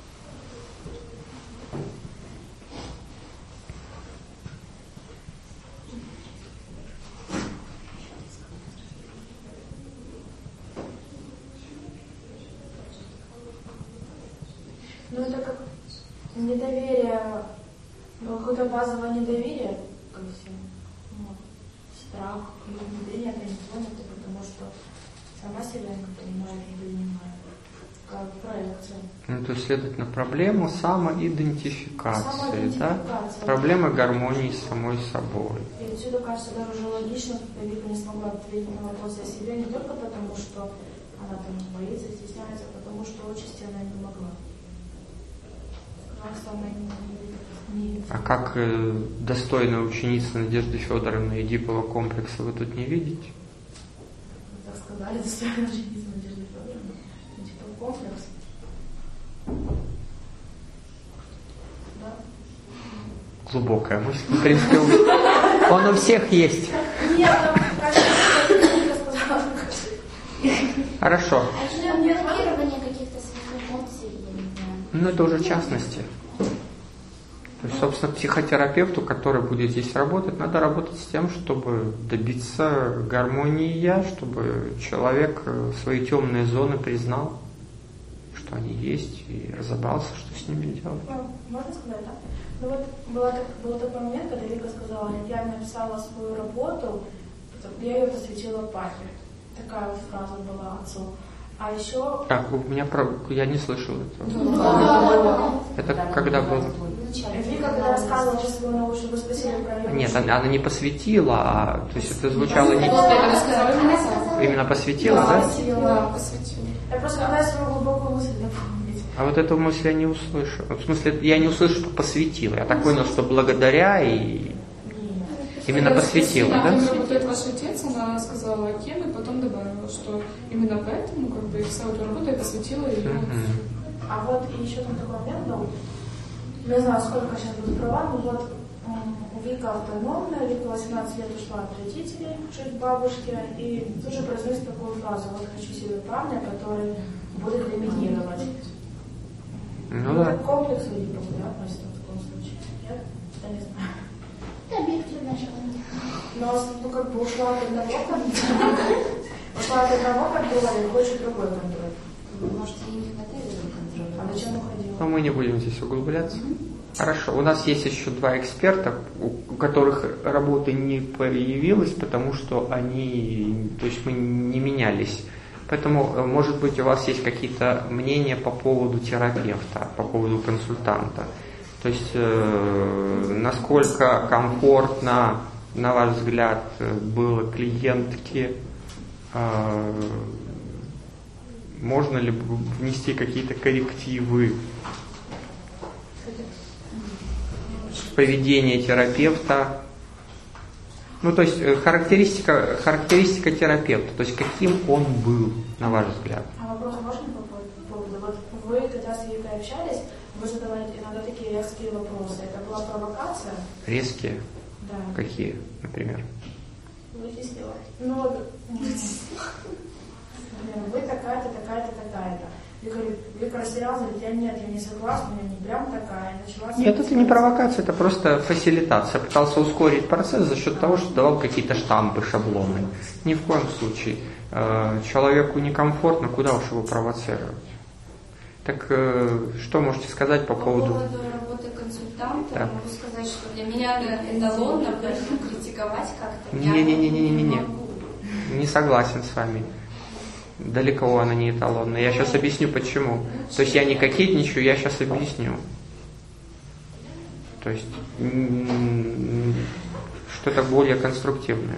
Ну, это как недоверие, какое-то базовое недоверие ко всему. Ну, страх, внедрение организовано, потому что сама себя не понимаю, не принимаю. Как проекция. Ну, то есть, следовательно, проблему самоидентификации, да? Проблема гармонии с самой собой. И отсюда, кажется, даже уже логично, что Вика не смогла ответить на вопрос о себе не только потому, что она там боится, стесняется, а потому что отчасти она не могла. А как достойная ученица Надежды Федоровны Эдипова комплекса вы тут не видите? Так сказали, достойная ученица Надежды Федоровны. Эдипов комплекс. Да? Глубокая мысль. В принципе, он у всех есть. Нет, там, кажется, сказала. Хорошо. Блокирование каких-то своих эмоций, я не знаю. Ну, это уже частности. То есть, собственно, психотерапевту, который будет здесь работать, надо работать с тем, чтобы добиться гармонии я, чтобы человек свои темные зоны признал, что они есть, и разобрался, что с ними делать. Можно сказать, да? Ну вот был такой момент, когда Вика сказала, я написала свою работу, я ее посвятила папе. Такая вот фраза была отцу. А еще... Так, у меня я не слышал этого. Да. Это когда было? изучали. Вика, когда рассказывала сейчас свою новую, вы спросили про ее... Нет, она не посвятила, то есть это звучало не... Именно посвятила, да? Да, посвятила. Я просто пытаюсь свою глубокую мысль напомнить. А вот эту мысль я не услышал. В смысле, я не услышал, что посвятила. Я так понял, что благодаря и... Именно посвятила, да? Когда работает ваш отец, она сказала кем, и потом добавила, что именно поэтому как бы вся эта работа я посвятила ее. А вот и еще там такой момент был. Не знаю, сколько сейчас буду права, но вот Вика автономная, Вика 18 лет ушла от родителей, жить к бабушке, и тоже произносит такую фразу: вот хочу себе парня, который будет доминировать. Ну да. Как комплекс Вика будет относиться в таком случае? Нет? Я не знаю. Это объективное желание. Но ну, как бы ушла от одного контроля, ушла от одного контроля и хочет другой контроль. Может, ей не хватает этого контроля? А зачем уходила? Но мы не будем здесь углубляться. Хорошо, у нас есть еще 2 эксперта, у которых работы не появилось, потому что они, то есть мы не менялись. Поэтому, может быть, у вас есть какие-то мнения по поводу терапевта, по поводу консультанта. То есть, насколько комфортно, на ваш взгляд, было клиентке, можно ли внести какие-то коррективы в поведение терапевта? Ну, то есть, характеристика терапевта, то есть, каким он был, на ваш взгляд? А вопрос можно по поводу? Вот вы, когда с Викой общались, вы задавали иногда такие резкие вопросы. Это была провокация? Резкие? Да. Какие, например? Вытеснила. Ну вот, вы такая-то, такая-то, такая-то. Вика растерялась, говорит, я нет, я не согласна, я не прям такая. Начала Нет, это не провокация, это просто фасилитация. Пытался ускорить процесс за счет того, что давал какие-то штампы, шаблоны. Ни в коем случае. Человеку некомфортно, куда уж его провоцировать. Так что можете сказать по поводу... По поводу работы консультанта, Да. могу сказать, что для меня эталонно, поэтому критиковать как-то я Не-не-не-не-не. могу. Не согласен с вами. Далеко она не эталонная. Я сейчас объясню почему. То есть я не кокетничаю, я сейчас объясню. То есть что-то более конструктивное.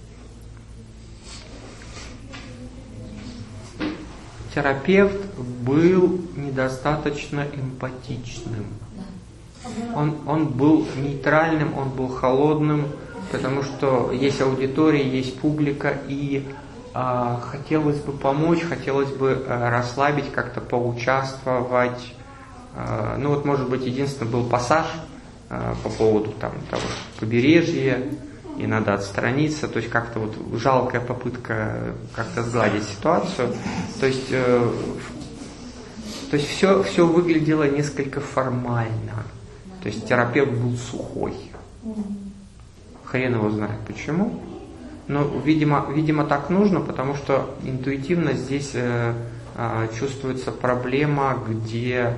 Терапевт был недостаточно эмпатичным. Он был нейтральным, он был холодным, потому что есть аудитория, есть публика, и хотелось бы помочь, хотелось бы расслабить, как-то поучаствовать. Ну вот, может быть, единственный был пассаж по поводу там, того, что побережье, и надо отстраниться, то есть как-то вот жалкая попытка как-то сгладить ситуацию. То есть все выглядело несколько формально. То есть терапевт был сухой. Хрен его знает почему. Но, видимо, так нужно, потому что интуитивно здесь чувствуется проблема, где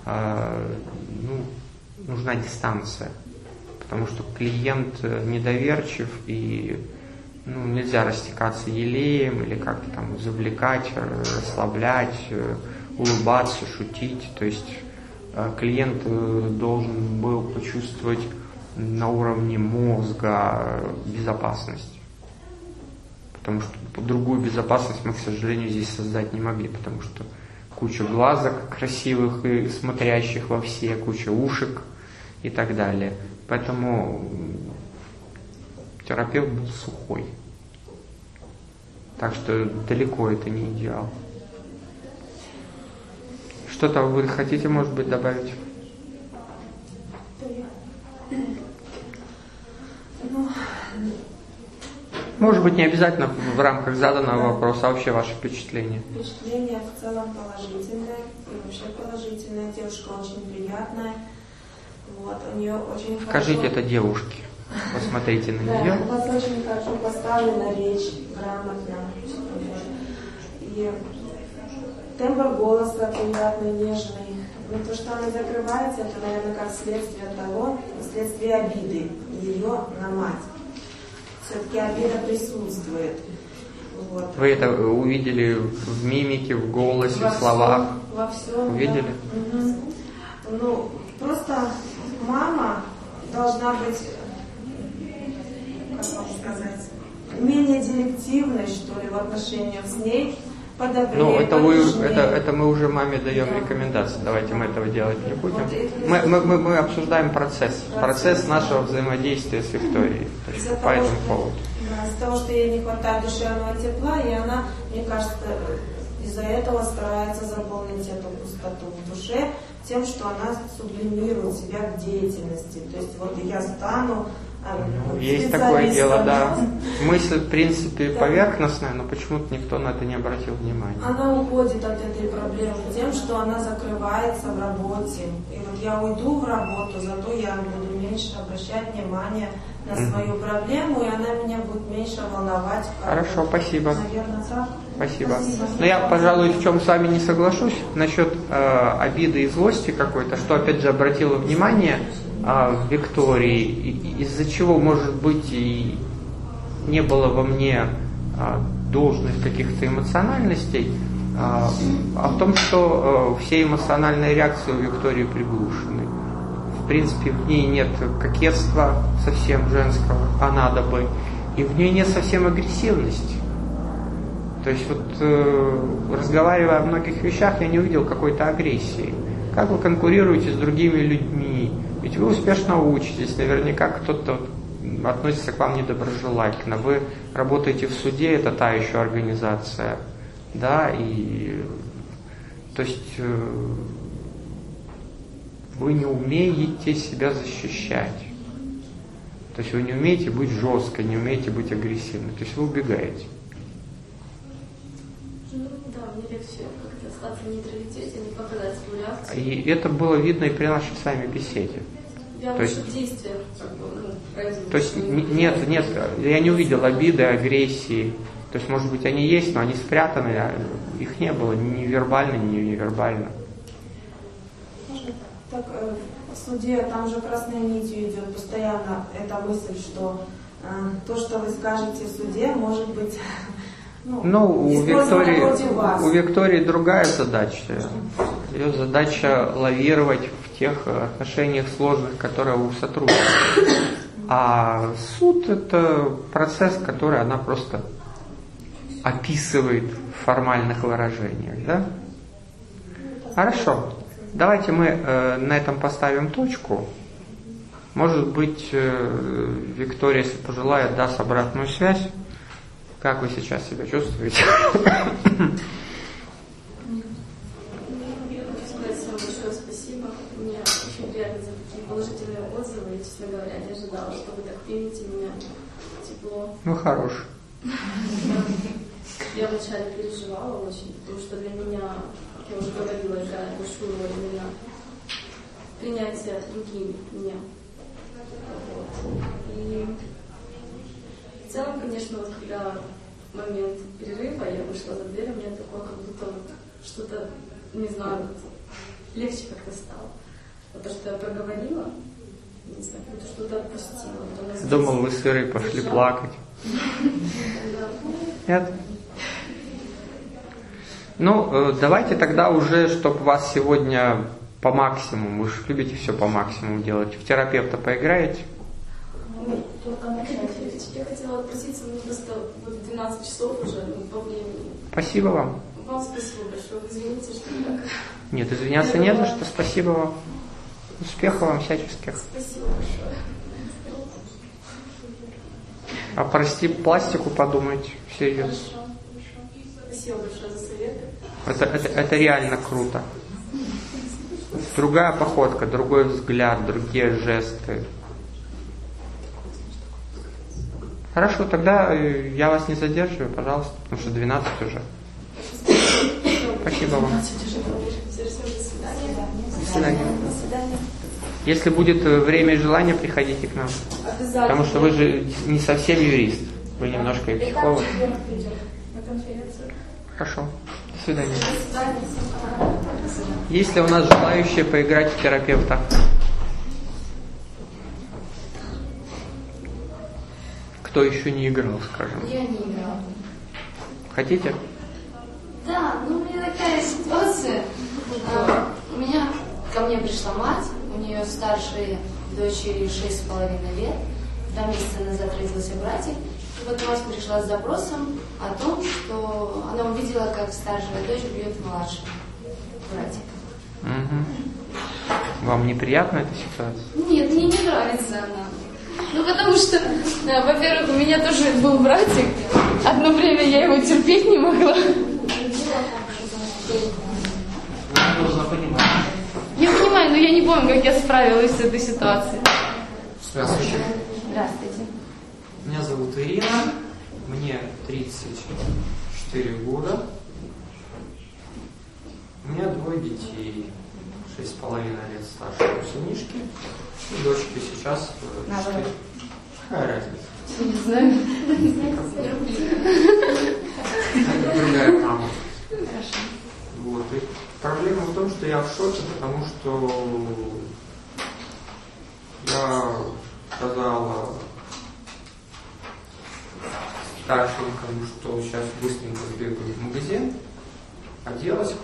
нужна дистанция. Потому что клиент недоверчив, и нельзя растекаться елеем или как-то там завлекать, расслаблять, улыбаться, шутить. То есть клиент должен был почувствовать на уровне мозга безопасность. Потому что другую безопасность мы, к сожалению, здесь создать не могли, потому что куча глазок красивых и смотрящих во все, куча ушек и так далее. Поэтому терапевт был сухой. Так что далеко это не идеал. Что-то вы хотите, может быть, добавить? Может быть, не обязательно в рамках заданного вопроса, а вообще ваше впечатление. Впечатление в целом положительное, и вообще положительное. Девушка очень приятная. Вот, у нее очень Скажите хорошо... это девушке. Посмотрите на нее. Да, у вас очень хорошо поставлена речь, грамотно. И тембр голоса приятный, нежный. Но то, что она закрывается, это, наверное, как следствие того, следствие обиды ее на мать. Все-таки обида присутствует. Вот. Вы это увидели в мимике, в голосе, в словах? Во всем. Увидели? Да. Угу. Ну, просто мама должна быть, как вам сказать, менее директивной, что ли, в отношениях с ней, подобрее. Ну, это мы уже маме даем рекомендации. Давайте мы этого делать не будем. Мы обсуждаем процесс нашего взаимодействия с Викторией. По этому поводу. Из-за того, что ей не хватает душевного тепла, и она, мне кажется, из-за этого старается заполнить эту пустоту в душе тем, что она сублимирует себя к деятельности. То есть вот я стану есть такое дело, да. Мысль, в принципе, поверхностная, но почему-то никто на это не обратил внимания. Она уходит от этой проблемы тем, что она закрывается в работе. И вот я уйду в работу, зато я буду меньше обращать внимание на свою проблему, и она меня будет меньше волновать. Хорошо, спасибо. Наверное, так. Спасибо. Но я, пожалуй, в чем с вами не соглашусь насчет обиды и злости какой-то, что опять же обратила внимание Виктории, из-за чего, может быть, и не было во мне должных каких-то эмоциональностей, а в том, что все эмоциональные реакции у Виктории приглушены. В принципе, в ней нет кокетства совсем женского, а надо бы, и в ней нет совсем агрессивности. То есть вот разговаривая о многих вещах, я не увидел какой-то агрессии. Как вы конкурируете с другими людьми? Ведь вы успешно учитесь, наверняка кто-то относится к вам недоброжелательно. Вы работаете в суде, это та еще организация, да, и то есть вы не умеете себя защищать. То есть вы не умеете быть жесткой, не умеете быть агрессивной. То есть вы убегаете. Ну да, мне легче как-то остаться в нейтралитете, не показать свою реакцию. И это было видно и при нашей с вами беседе. Я лучше в действиях произвожу. То есть нет, я не увидел обиды, агрессии. То есть, может быть, они есть, но они спрятаны, а их не было ни вербально, ни невербально. Так, в суде там же красной нитью идет постоянно эта мысль, что то, что вы скажете в суде, может быть у Виктории другая задача. Ее задача лавировать в тех отношениях сложных, которые у сотрудников. А суд – это процесс, который она просто описывает в формальных выражениях. Да? Хорошо. Давайте мы на этом поставим точку. Может быть, Виктория, если пожелает, даст обратную связь. Как вы сейчас себя чувствуете? Спасибо. Мне очень приятно за такие положительные отзывы. И, честно говоря, не ожидала, что вы так примете меня тепло. Ну, хорош. Я вначале переживала очень, потому что для меня, как я уже говорила, играет большую роль именно принятие другими меня. Вот. И в целом, конечно, вот когда момент перерыва, я вышла за дверь, у меня такое, как будто вот что-то, не знаю, вот, легче как-то стало. Вот то, что я проговорила, не знаю, как будто что-то отпустила. Думал, вы с Ирой пошли плакать. Нет? Ну, давайте тогда уже, чтобы вас сегодня по максимуму, вы же любите все по максимуму делать, в терапевта поиграете? Я хотела отпроситься, мне просто 12 часов уже по времени. Спасибо вам. Вам спасибо большое. Извините, что так. Нет, извиняться не за что. Спасибо вам. Успехов вам всяческих. Спасибо большое. А прости, пластику подумайте всерьез. Хорошо. Спасибо большое за советы. Это реально круто. Другая походка, другой взгляд, другие жесты. Хорошо, тогда я вас не задерживаю, пожалуйста, потому что 12 уже. Спасибо вам. До свидания. Если будет время и желание, приходите к нам. Потому что вы же не совсем юрист. Вы немножко и психолог. Хорошо. До свидания. Есть ли у нас желающие поиграть в терапевта? Кто еще не играл, скажем? Я не играла. Хотите? Да, у меня такая ситуация. Ко мне пришла мать, У нее старшей дочери 6,5 лет. 2 месяца назад родился братик. И вот мать пришла с запросом о том, что она увидела, как старшая дочь бьет младшего братика. Угу. Вам неприятна эта ситуация? Нет, мне не нравится она. Ну, потому что, во-первых, у меня тоже был братик. Одно время я его терпеть не могла. Нужно понимать. Я понимаю, но я не помню, как я справилась с этой ситуацией. Здравствуйте. Здравствуйте. Меня зовут Ирина. Мне 34 года. У меня 2 детей. 6,5 лет старшего сынишки. И дочке сейчас 4. Какая разница? Не знаю. Это другая мама. Хорошо. Вот. И проблема в том, что я в шоке, потому что я сказала старшенькому, что сейчас быстренько сбегаю в магазин, оделась.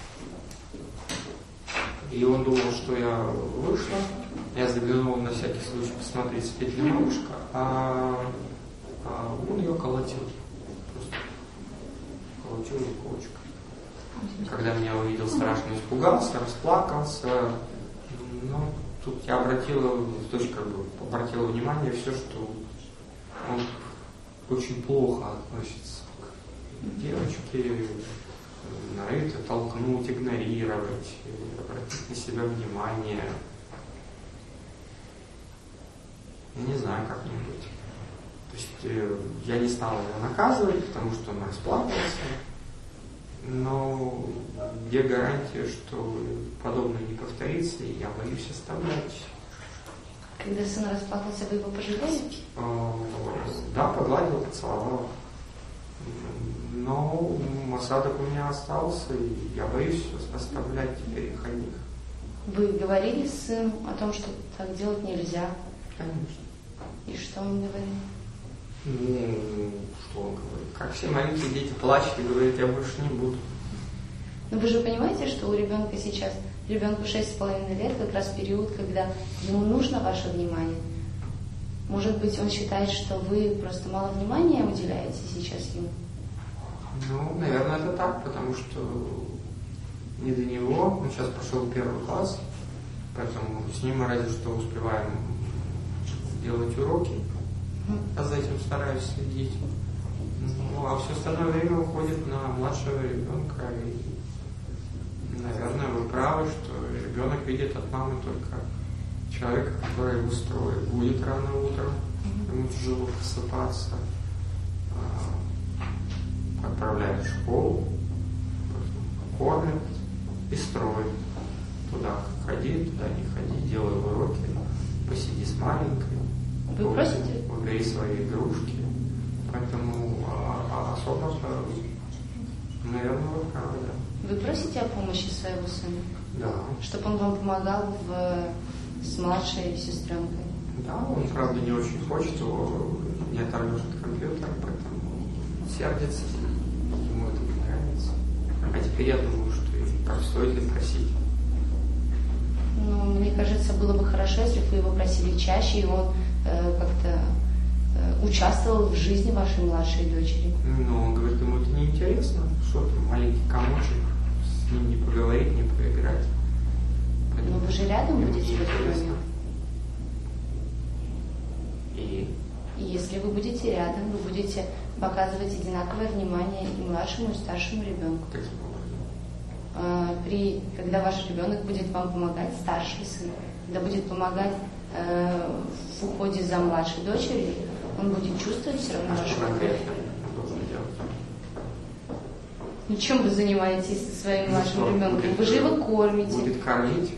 И он думал, что я вышла. Я заглянул на всякий случай посмотреть, спит ли малышка, а он ее колотил. Просто колотил ее кулачком. Когда меня увидел, страшно испугался, расплакался. Но тут я обратила внимание все, что он очень плохо относится к девочке. На это толкнуть, игнорировать, обратить на себя внимание. Я не знаю, как мне быть. То есть я не стал его наказывать, потому что он расплакался. Но где гарантия, что подобное не повторится, и я боюсь оставлять. Когда сын расплакался, вы его пожалели? Да, погладил, поцеловал. Но осадок у меня остался, и я боюсь оставлять теперь их одних. Вы говорили с сыном о том, что так делать нельзя? Конечно. И что он говорил? Ну, что он говорит? Как все маленькие дети плачут и говорят, я больше не буду. Но вы же понимаете, что у ребенка сейчас, ребенку 6,5 лет, как раз период, когда ему нужно ваше внимание. Может быть, он считает, что вы просто мало внимания уделяете сейчас ему? Ну, наверное, это так, потому что не до него. Он сейчас пошел в 1 класс, поэтому с ним мы разве что успеваем делать уроки. Я за этим стараюсь следить. Ну, а все остальное время уходит на младшего ребенка. И, наверное, вы правы, что ребенок видит от мамы только человека, который его строит. Будет рано утром, ему тяжело просыпаться, отправляет в школу, кормит и строит. Туда ходи, туда не ходи, делай уроки, посиди с маленькой. Вы просите? Убери свои игрушки. Поэтому особо, наверное, вы правы, да. Вы просите о помощи своего сына? Да. Чтобы он вам помогал с младшей сестренкой? Да, он, правда, не очень хочет, его не оторвешь от компьютера, поэтому сердится, ему это не нравится. А теперь я думаю, что стоит ли просить. Ну, мне кажется, было бы хорошо, если бы вы его просили чаще, и он как-то участвовал в жизни вашей младшей дочери. Ну, он говорит, ему это неинтересно, что ты, маленький комочек, с ним не поговорить, не поиграть. Но вы же рядом будете в этот момент. И если вы будете рядом, вы будете показывать одинаковое внимание и младшему, и старшему ребенку. Каким образом? Когда ваш ребенок будет вам помогать, старший сын, когда будет помогать в уходе за младшей дочерью, он будет чувствовать все равно вашу любовь. И чем вы занимаетесь со своим младшим ребенком? Вы же его кормите. Будет кормить.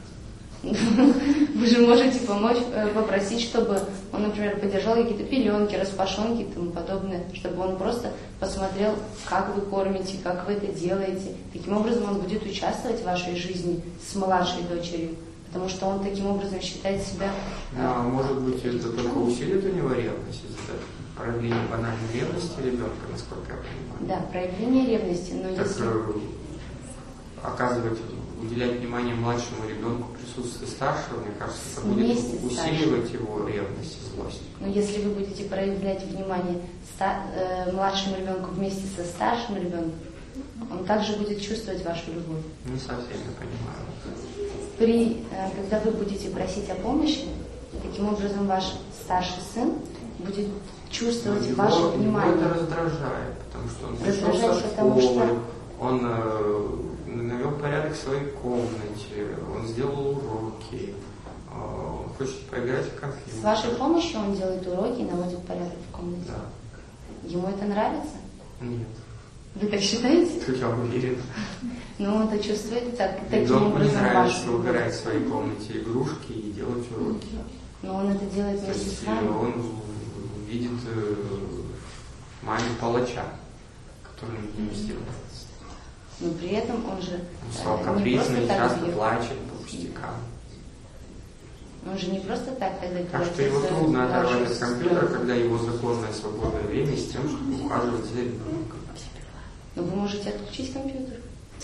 Вы же можете помочь, попросить, чтобы он, например, подержал какие-то пеленки, распашонки и тому подобное, чтобы он просто посмотрел, как вы кормите, как вы это делаете. Таким образом он будет участвовать в вашей жизни с младшей дочерью, потому что он таким образом считает себя... Может быть, это только усилит у него ревность, это проявление банальной ревности ребенка, насколько я понимаю. Да, проявление ревности, но так, если... оказывать уделять внимание младшему ребенку в присутствии старшего, мне кажется, это будет усиливать его ревность и злость. Но если вы будете проявлять внимание младшему ребенку вместе со старшим ребенком, он также будет чувствовать вашу любовь. Не совсем я понимаю. Когда вы будете просить о помощи, таким образом ваш старший сын будет чувствовать ваше внимание. Его это раздражает, потому что он пришел со школы, он навел порядок в своей комнате, он сделал уроки, он хочет поиграть в компьютер. С вашей помощью он делает уроки и наводит порядок в комнате? Да. Ему это нравится? Нет. Вы так считаете? Я уверен. Ну, он это чувствует таким Ребенку не образом. нравится убирать в своей комнате игрушки и делать уроки. Но он это делает вместе с вами. Он видит маме палача, который не сделает. Но при этом он же Он стал капризный, часто плачет по пустякам. Он же не просто так тогда. Так что его трудно оторвать от компьютера, когда его законное свободное время с тем, чтобы ухаживать за ребенком. Но вы можете отключить компьютер.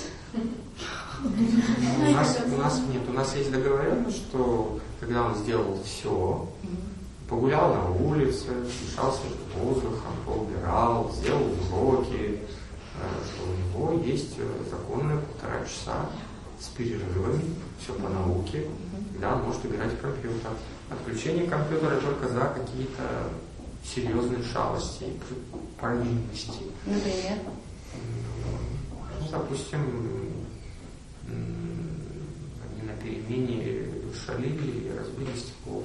У нас нет. У нас есть договоренность, что когда он сделал все, погулял на улице, дышался воздухом, поубирал, сделал уроки, что у него есть законные 1,5 часа с перерывами, все по науке, когда он может играть в компьютер. Отключение компьютера только за какие-то серьезные шалости, провинности. Например? Ну, допустим, они на перемене шалили и разбили стекло.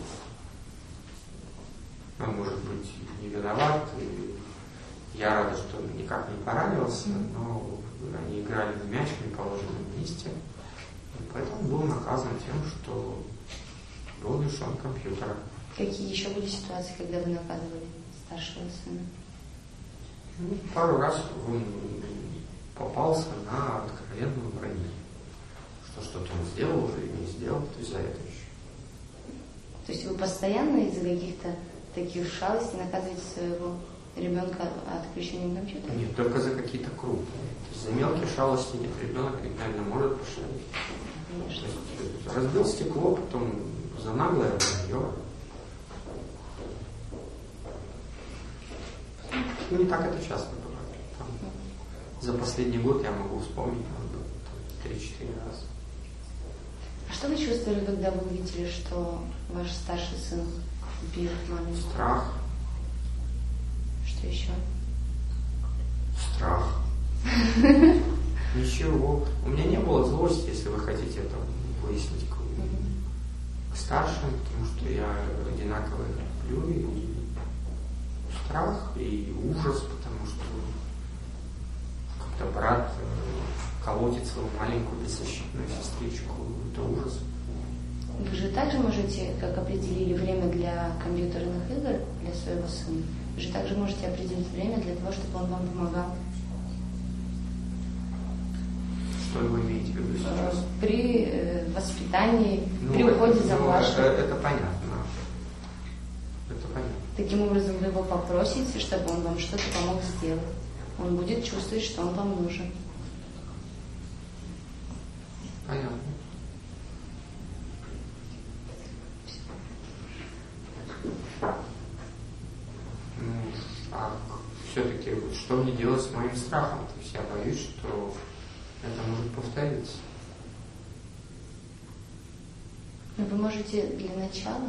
Он, может быть, не виноват, и я рада, что он никак не поранился, но они играли в мяч в неположенном месте, и поэтому был наказан тем, что был лишен компьютера. Какие еще были ситуации, когда вы наказывали старшего сына? Ну, пару раз он попался на откровенную броню. Что-то он сделал или не сделал, то есть за это еще. То есть вы постоянно из-за каких-то таких шалостей наказываете своего ребенка отключением компьютера? Нет, только за какие-то крупные. То есть за мелкие шалости нет. Ребенок реально может пошалить. Конечно. Разбил стекло, потом за наглое вранье. Не так это часто бывает. Там, за последний год я могу вспомнить, может быть, 3-4 раза. А что вы чувствовали, когда вы увидели, что ваш старший сын бьет маму? Страх. Что еще? Страх. Ничего. У меня не было злости, если вы хотите это выяснить, к старшим, потому что я одинаково люблю и страх, и ужас, потому что как-то брат колотит свою маленькую беззащитную сестричку. Это ужас. Вы же также можете, как определили время для компьютерных игр для своего сына, вы же также можете определить время для того, чтобы он вам помогал. Что вы имеете в виду сейчас? При воспитании, при уходе за младшим. Это понятно. Это понятно. Таким образом, вы его попросите, чтобы он вам что-то помог сделать. Он будет чувствовать, что он вам нужен. Понятно. Ну, а все-таки что мне делать с моим страхом? То есть я боюсь, что это может повториться. Но вы можете для начала...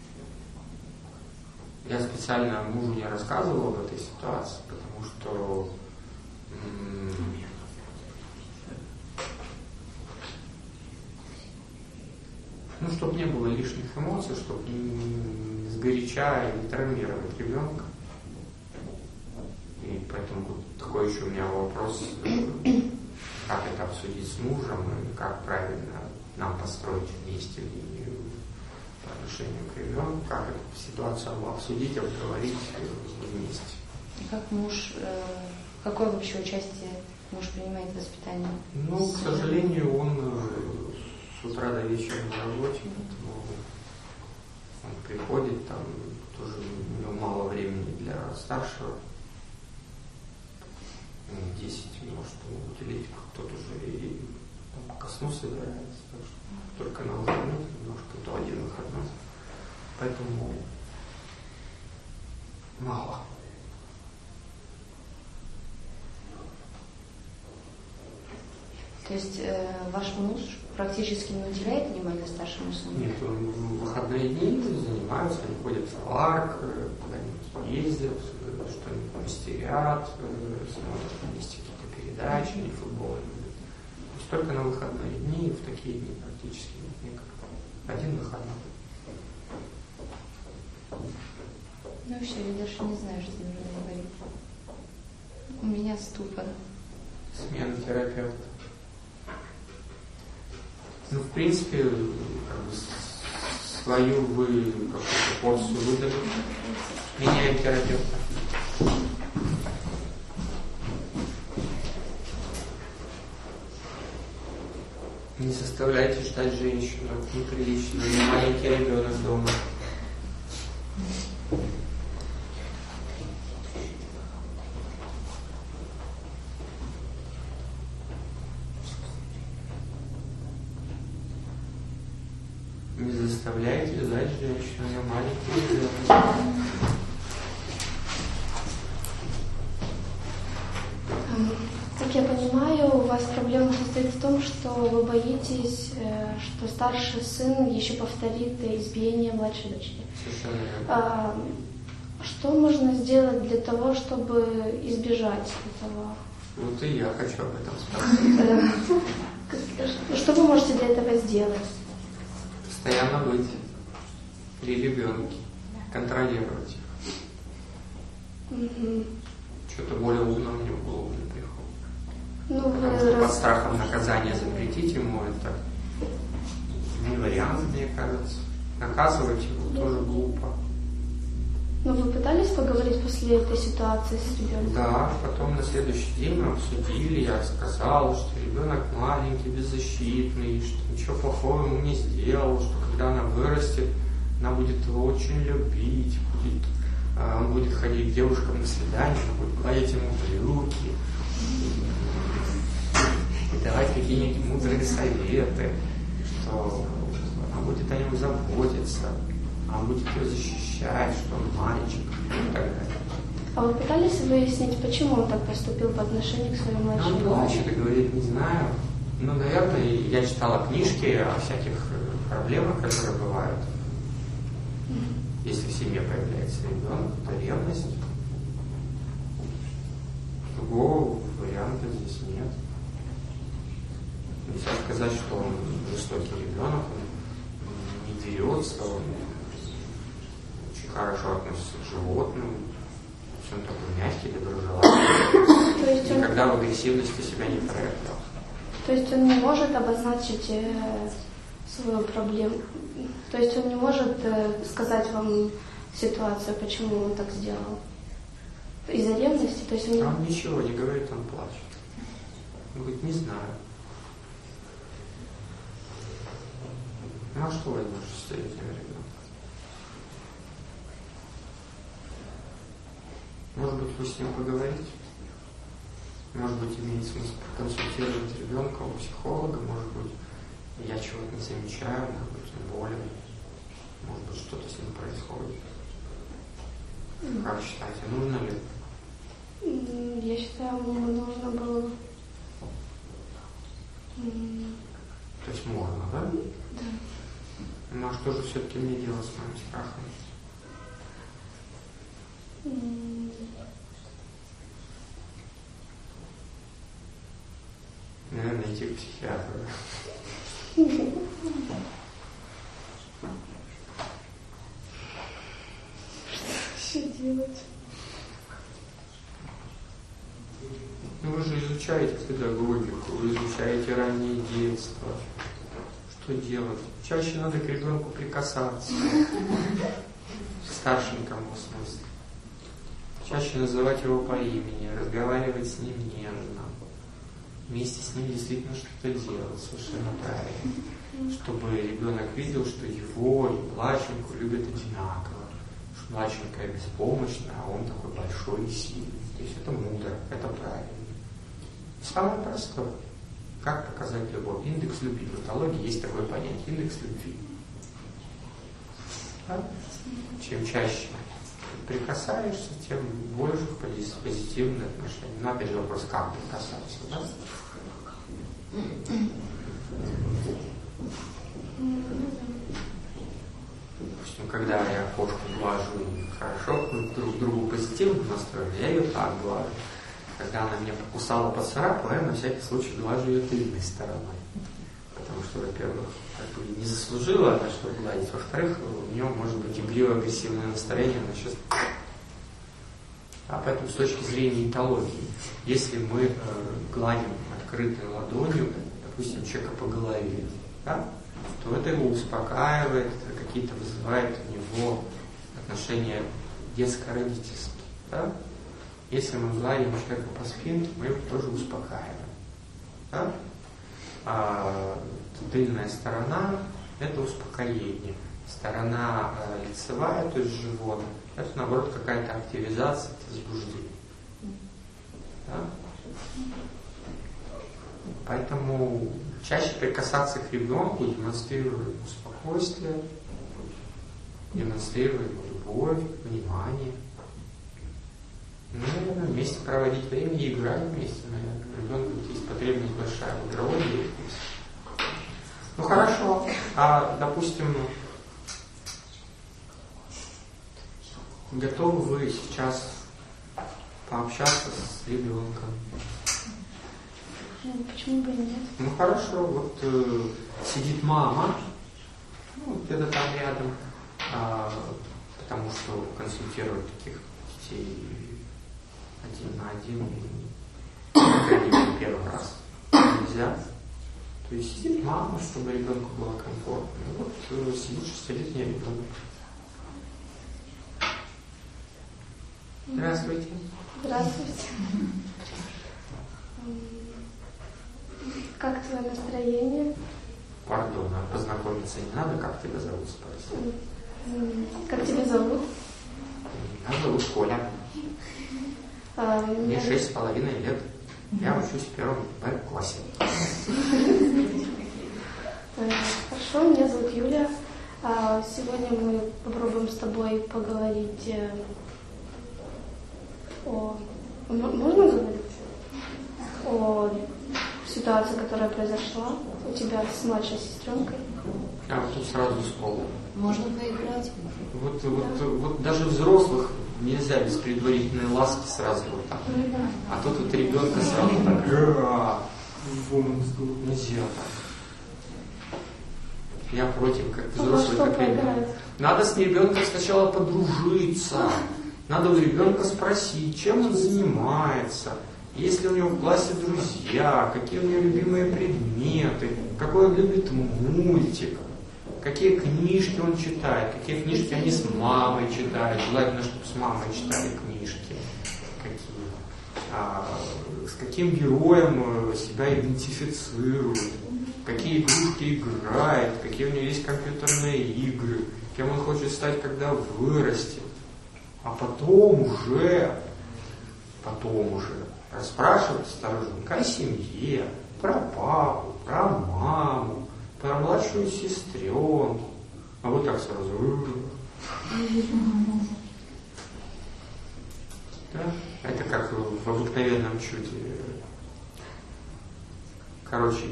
Я специально мужу не рассказывал об этой ситуации, потому что чтобы не было лишних эмоций, чтобы не сгоряча и не травмировать ребенка. И поэтому такой еще у меня вопрос, как это обсудить с мужем и как правильно нам построить вместе линию по отношению к ребенку, как эту ситуацию обсудить, обговорить вместе. Как муж, какое вообще участие муж принимает в воспитании? Ну, к сожалению, он с утра до вечера на работе, поэтому он приходит, там тоже у него мало времени для старшего. 10 может уделить, кто-то уже и там ко сну собирается, так что только на выходных немножко, то один выходной. Поэтому мало. То есть ваш муж практически не уделяет внимания старшему сыну? Нет, он в выходные дни занимаются, они ходят в парк, куда-нибудь ездят, что-нибудь мастерят, смотрят вместе какие-то передачи, или футбол. То есть только на выходные дни, в такие дни практически нет никак. Один выходной. Ну вообще, я даже не знаю, что нужно говорить. У меня ступор. Смена терапевта. Ну, в принципе, как бы свою вы какую-то порцию выдали. Меняем терапевта. Не заставляйте ждать женщину, это неприлично. У меня маленький ребенок дома. Не заставляйте ждать женщину, у меня маленький ребенок. Как я понимаю, у вас проблема состоит в том, что вы боитесь, что старший сын еще повторит избиение младшей дочери. Совершенно верно. Что можно сделать для того, чтобы избежать этого? Вот и я хочу об этом спросить. Что вы можете для этого сделать? Постоянно быть при ребенке, контролировать их. Что-то более умное мне в голову не приходит. Потому что под страхом наказания запретить ему это не вариант, мне кажется. Наказывать его тоже глупо. Но вы пытались поговорить после этой ситуации с ребенком? Да, потом на следующий день мы обсудили, я сказал, что ребенок маленький, беззащитный, что ничего плохого ему не сделал, что когда она вырастет, она будет его очень любить, он будет ходить к девушкам на свидание, она будет гладить ему брюки и давать какие-нибудь мудрые советы, что она будет о нем заботиться, он будет ее защищать, что он мальчик и так далее. А вы пытались выяснить, почему он так поступил по отношению к своей младшей дочери? Он плачет и говорит, не знаю. Ну, наверное, я читала книжки о всяких проблемах, которые бывают. Если в семье появляется ребенок, это ревность. Другого варианта здесь нет. Нельзя сказать, что он жестокий ребенок, он не дерется, он очень хорошо относится к животным, он такой мягкий, доброжелательный. Никогда в агрессивности себя не проявлял. То есть он не может обозначить свою проблему? То есть он не может сказать вам ситуацию, почему он так сделал? Из-за ревности? То есть он ничего не говорит, он плачет. Он говорит, не знаю. Ну а что возьмешь с 6-летнего ребенка? Может быть, вы с ним поговорите? Может быть, имеет смысл проконсультировать ребенка у психолога, может быть, я чего-то не замечаю, может быть, он болен, может быть, что-то с ним происходит. Как считаете, нужно ли? Я считаю, нужно было... То есть можно, да? Да. Ну а что же все-таки мне делать с моим страхом? Наверное, идти к психиатру. Что делать? Ну вы же изучаете педагогику, вы изучаете раннее детство. Что делать? Чаще надо к ребенку прикасаться. Старшенькому в смысле. Чаще называть его по имени, разговаривать с ним нежно. Вместе с ним действительно что-то делать, совершенно правильно. Чтобы ребенок видел, что его и младшенькую любят одинаково. Что младшенькая беспомощная, а он такой большой и сильный. То есть это мудро, это правильно. Самое простое. Как показать любовь? Индекс любви. В этологии есть такое понятие. Индекс любви. Да? Чем чаще прикасаешься, тем больше позитивные отношения. Но опять же вопрос, как прикасаться, да? Допустим, когда я кошку глажу хорошо, друг другу позитивно настроен, я ее так глажу. Когда она меня покусала, поцарапала, я на всякий случай глажу ее тыльной стороной. Потому что, во-первых, как бы не заслужила она, чтобы гладить. Во-вторых, у нее может быть игриво-агрессивное настроение. Поэтому с точки зрения этологии, если мы гладим открытой ладонью, допустим, человека по голове, да, то это его успокаивает, это какие-то вызывает у него отношения детско-родительские. Да? Если мы гладим человека по спине, мы его тоже успокаиваем. Да? А тыльная сторона – это успокоение. Сторона лицевая, то есть живот, это наоборот какая-то активизация, это возбуждение. Да? Поэтому чаще прикасаться к ребенку, демонстрируя ему спокойствие, демонстрируя ему любовь, внимание. Наверное, вместе проводить время и играть вместе, наверное. У ребенка есть потребность большая в игровой деятельности. Ну хорошо, а допустим, готовы вы сейчас пообщаться с ребенком? Почему бы и нет? Ну хорошо, вот сидит мама, где-то там рядом, потому что консультировать таких детей один на один, не первый раз нельзя. То есть сидит мама, чтобы ребенку было комфортно. И вот сидит 6-летний ребенок. Здравствуйте. Здравствуйте. Как твое настроение? Пардон, а познакомиться не надо, как тебя зовут, спросить? Как тебя зовут? Меня зовут Коля. Мне 6,5 лет. Я учусь в 1 классе. Хорошо, меня зовут Юля. Сегодня мы попробуем с тобой поговорить о... Можно говорить? О ситуации, которая произошла у тебя с младшей сестренкой. А вот тут сразу с пола. Можно поиграть. Вот даже взрослых нельзя без предварительной ласки сразу вот так. А тут вот ребенка сразу так. Нельзя так. Я против, как взрослый, как ребенок. Надо с ребенком сначала подружиться. Надо у ребенка спросить, чем он занимается. Есть ли у него в классе друзья, какие у него любимые предметы, какой он любит мультик, какие книжки он читает, какие книжки они с мамой читают. Желательно, чтобы с мамой читали книжки. С каким героем себя идентифицирует, какие игрушки играет, какие у него есть компьютерные игры, кем он хочет стать, когда вырастет. А потом уже расспрашивать старшенка о семье, про папу, про маму, про младшую сестренку. А вот так сразу. Да? Это как в обыкновенном чуде. Короче,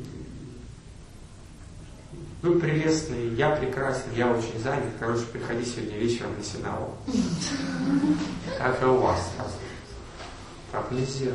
вы прелестный, я прекрасен, я очень занят. Короче, приходи сегодня вечером на сеновал. Так и у вас сразу. Так нельзя.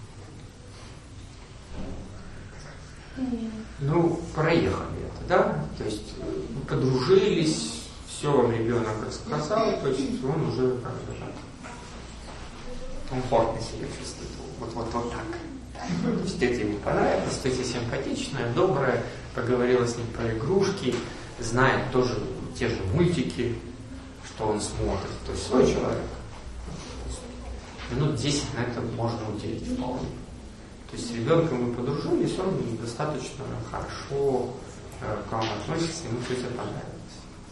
Ну, проехали это, да? То есть подружились, все вам ребенок рассказал, то есть он уже как-то так комфортно себя чувствует. Вот так. То есть это ему понравилось, то есть симпатичная, добрая, поговорила с ним про игрушки, знает тоже те же мультики, что он смотрит. То есть свой человек. Минут 10 на это можно уделить вполне. То есть с ребенком мы подружились, он достаточно хорошо к вам относится, ему все это понравилось.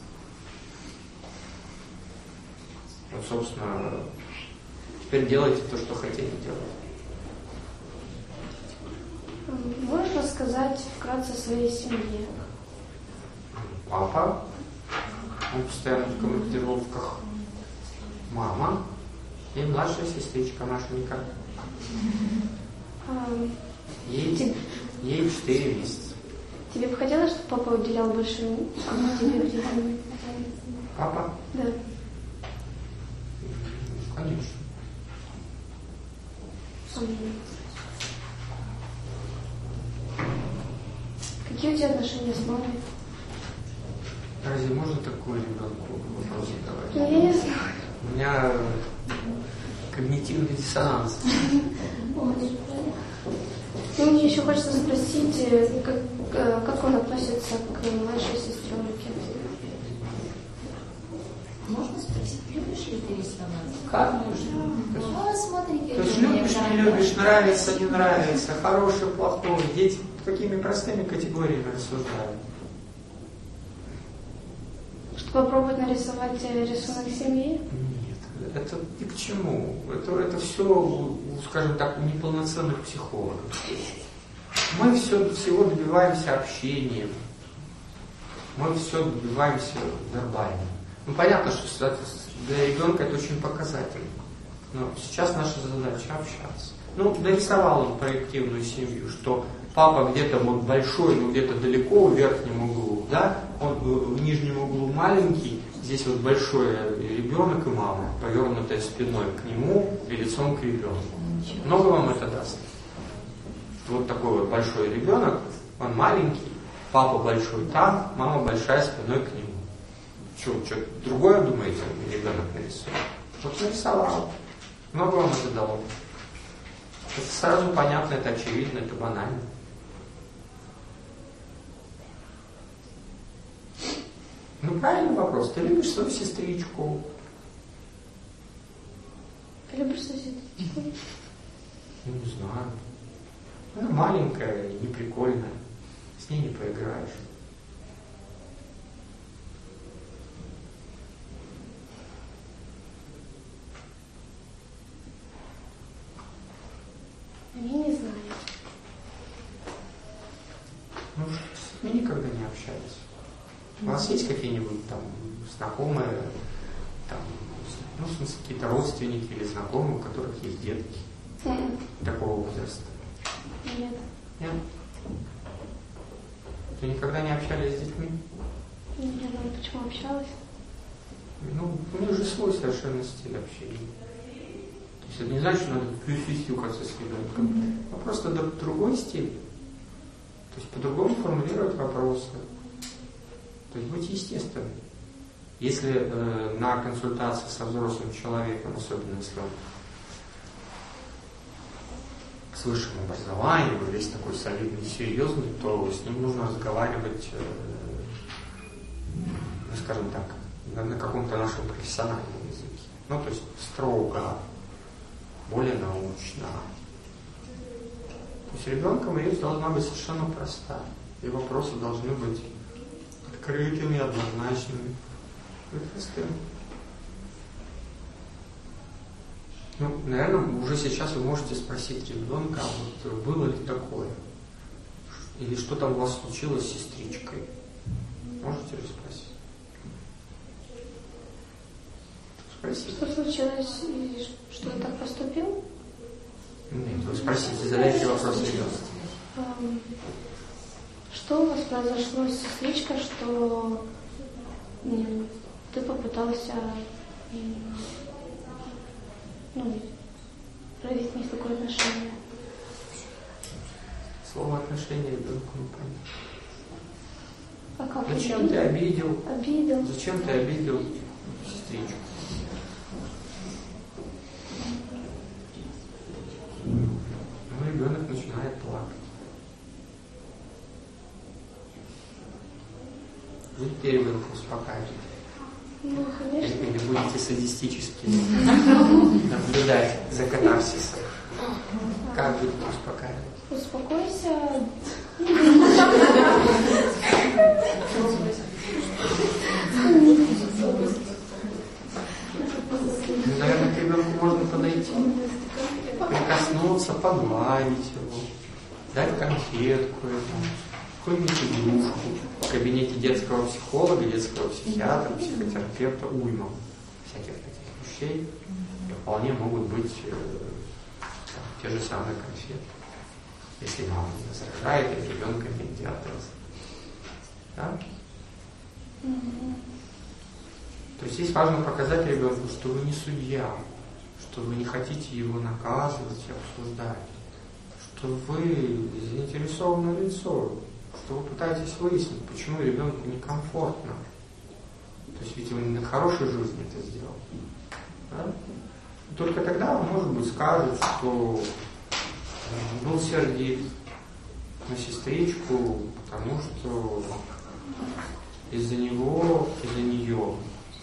Вот, собственно, теперь делайте то, что хотели делать. Можешь рассказать вкратце о своей семье? Папа, он постоянно в командировках. Мама и младшая сестричка Машенька. Ей 4 месяца. Тебе бы хотелось, чтобы папа уделял больше тебе времени? Папа? Да. Конечно. Какие у тебя отношения с мамой? Разве можно такой ребенку вопрос задавать? Ну, я не знаю. У меня когнитивный диссонанс. Ну, мне еще хочется спросить, как он относится к младшей сестренке? Можно спросить, любишь ли ты рисовать? Конечно. Смотри, То есть любишь, не любишь, нравится, не нравится, хороший, плохой. Дети такими простыми категориями рассуждают. Чтобы попробовать нарисовать рисунок семьи? Нет, это ни к чему. Это все, скажем так, у неполноценных психологов. Мы всего добиваемся общением. Мы все добиваемся вербально. Ну, понятно, что для ребенка это очень показательно. Но сейчас наша задача общаться. Ну, нарисовал он проективную семью, что папа где-то вот большой, но где-то далеко в верхнем углу, да? Он в нижнем углу маленький, здесь вот большой ребенок и мама, повернутая спиной к нему и лицом к ребенку. Много вам это даст? Вот такой вот большой ребенок, он маленький, папа большой там, мама большая спиной к нему. Что другое думаете, ребенок нарисует? Вот нарисовал. Много вам это дало. Это сразу понятно, это очевидно, это банально. Ну, правильный вопрос. Ты любишь свою сестричку? Ты любишь свою сестричку? Ну, не знаю. Она маленькая, не прикольная. С ней не поиграешь. Я не знаю. Ну, с ними никогда не общались. У вас есть какие-нибудь там знакомые, там, ну, в смысле, какие-то родственники или знакомые, у которых есть детки такого возраста? Нет. Нет? Вы никогда не общались с детьми? Не знаю, почему общалась. Ну, у них же свой совершенно стиль общения. То есть это не значит, что надо фюсюкаться с ребенком, а просто другой стиль. То есть по-другому формулировать вопросы. То есть быть естественным. Если на консультации со взрослым человеком, особенно если он с высшим образованием, весь такой солидный, серьезный, то с ним нужно разговаривать, ну, скажем так, на каком-то нашем профессиональном языке. Ну, то есть строго, более научно. То есть ребенком речь должна быть совершенно проста. И вопросы должны быть открытыми, однозначными и простыми. Ну, наверное, уже сейчас вы можете спросить ребенка, а вот было ли такое? Или что там у вас случилось с сестричкой? Можете ли спросить? Спросите. Что случилось и что ты так поступил? Нет, вы спросите, задайте вопрос ребенку. Что у вас произошло с сестричкой, что ты попытался проявить к ней такое отношение? Слово отношение ребенку не понятно. А как? Зачем ты обидел? Обидел. Зачем ты обидел сестричку? Ну, ребенок начинает плакать. Будете ребенка успокаивать? Ну, конечно. Или будете садистически наблюдать за катарсисом? Как будете успокаивать? Успокойся. Наверное, к ребенку можно подойти, прикоснуться, погладить его, дать конфетку, какую-нибудь игрушку. В кабинете детского психолога, детского психиатра, психотерапевта уйма всяких таких вещей. Вполне могут быть те же самые конфеты. Если мама не возражает, или ребенка не диатез. Да? То есть здесь важно показать ребенку, что вы не судья, что вы не хотите его наказывать и обсуждать, что вы заинтересованное лицо, что вы пытаетесь выяснить, почему ребенку некомфортно. То есть ведь он на хорошей жизни это сделал. Да? Только тогда он, может быть, скажет, что был сердит на сестричку, потому что из-за него, из-за нее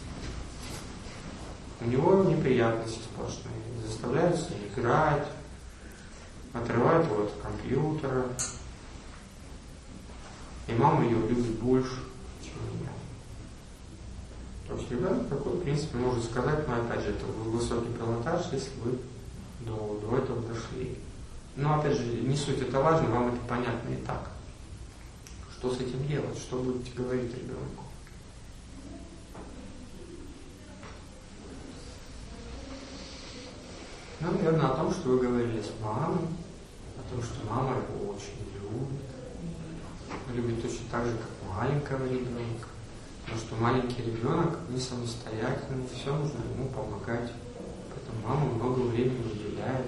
у него неприятности сплошные. Заставляют с ней играть, отрывают его от компьютера. И мама ее любит больше, чем меня. То есть ребенок такой, в принципе, может сказать, но опять же, это высокий пилотаж, если вы до этого дошли. Но опять же, не суть это важно, вам это понятно и так. Что с этим делать? Что будете говорить ребенку? Ну, наверное, о том, что вы говорили с мамой, о том, что мама его очень любит. Любит точно так же, как маленького ребенка. Потому что маленький ребенок не самостоятельный, все нужно ему помогать. Поэтому мама много времени уделяет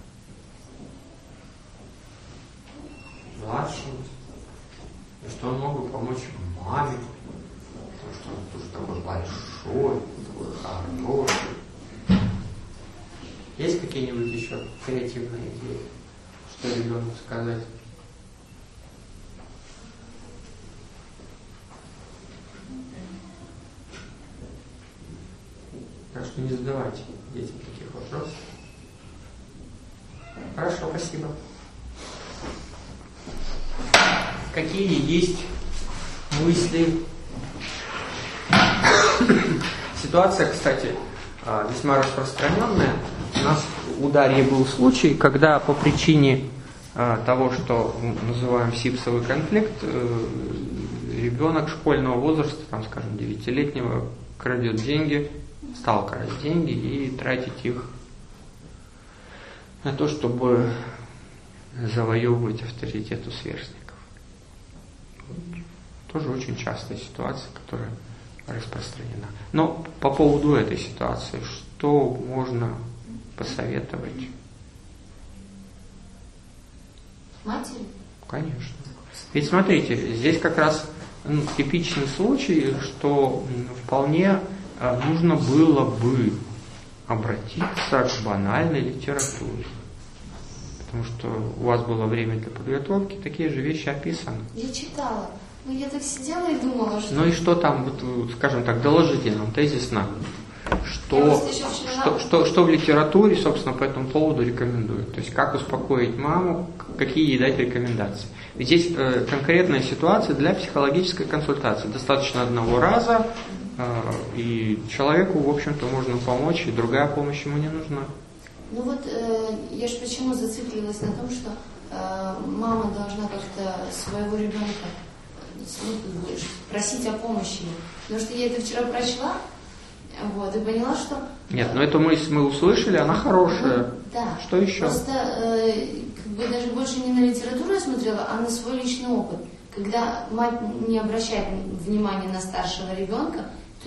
младшему. И что он мог бы помочь маме, потому что он тоже такой большой, такой хороший. Есть какие-нибудь еще креативные идеи, что ребенку сказать? Так что не задавайте детям таких вопросов. Хорошо, спасибо. Какие есть мысли? Ситуация, кстати, весьма распространенная. У нас у Дарьи был случай, когда по причине того, что называем сипсовый конфликт, ребенок школьного возраста, там, скажем, 9-летнего, крадет деньги, стал красть деньги и тратить их на то, чтобы завоевывать авторитет у сверстников. Вот. Тоже очень частая ситуация, которая распространена. Но по поводу этой ситуации, что можно посоветовать? Матери? Конечно. Ведь смотрите, здесь как раз типичный случай, что вполне нужно было бы обратиться к банальной литературе. Потому что у вас было время для подготовки, такие же вещи описаны. Я читала. Но я так сидела и думала, что... Ну и что там, вот, скажем так, доложите нам тезисно, что в литературе, собственно, по этому поводу рекомендуют. То есть как успокоить маму, какие ей дать рекомендации. Ведь здесь конкретная ситуация для психологической консультации. Достаточно одного раза, и человеку, в общем-то, можно помочь, и другая помощь ему не нужна. Ну вот, я же почему зациклилась на том, что мама должна как-то своего ребенка просить о помощи. Потому что я это вчера прочла, вот, и поняла, что... Нет, но эту мысль мы услышали, она хорошая. Ну, да. Что еще? Просто как бы даже больше не на литературу я смотрела, а на свой личный опыт. Когда мать не обращает внимания на старшего ребенка,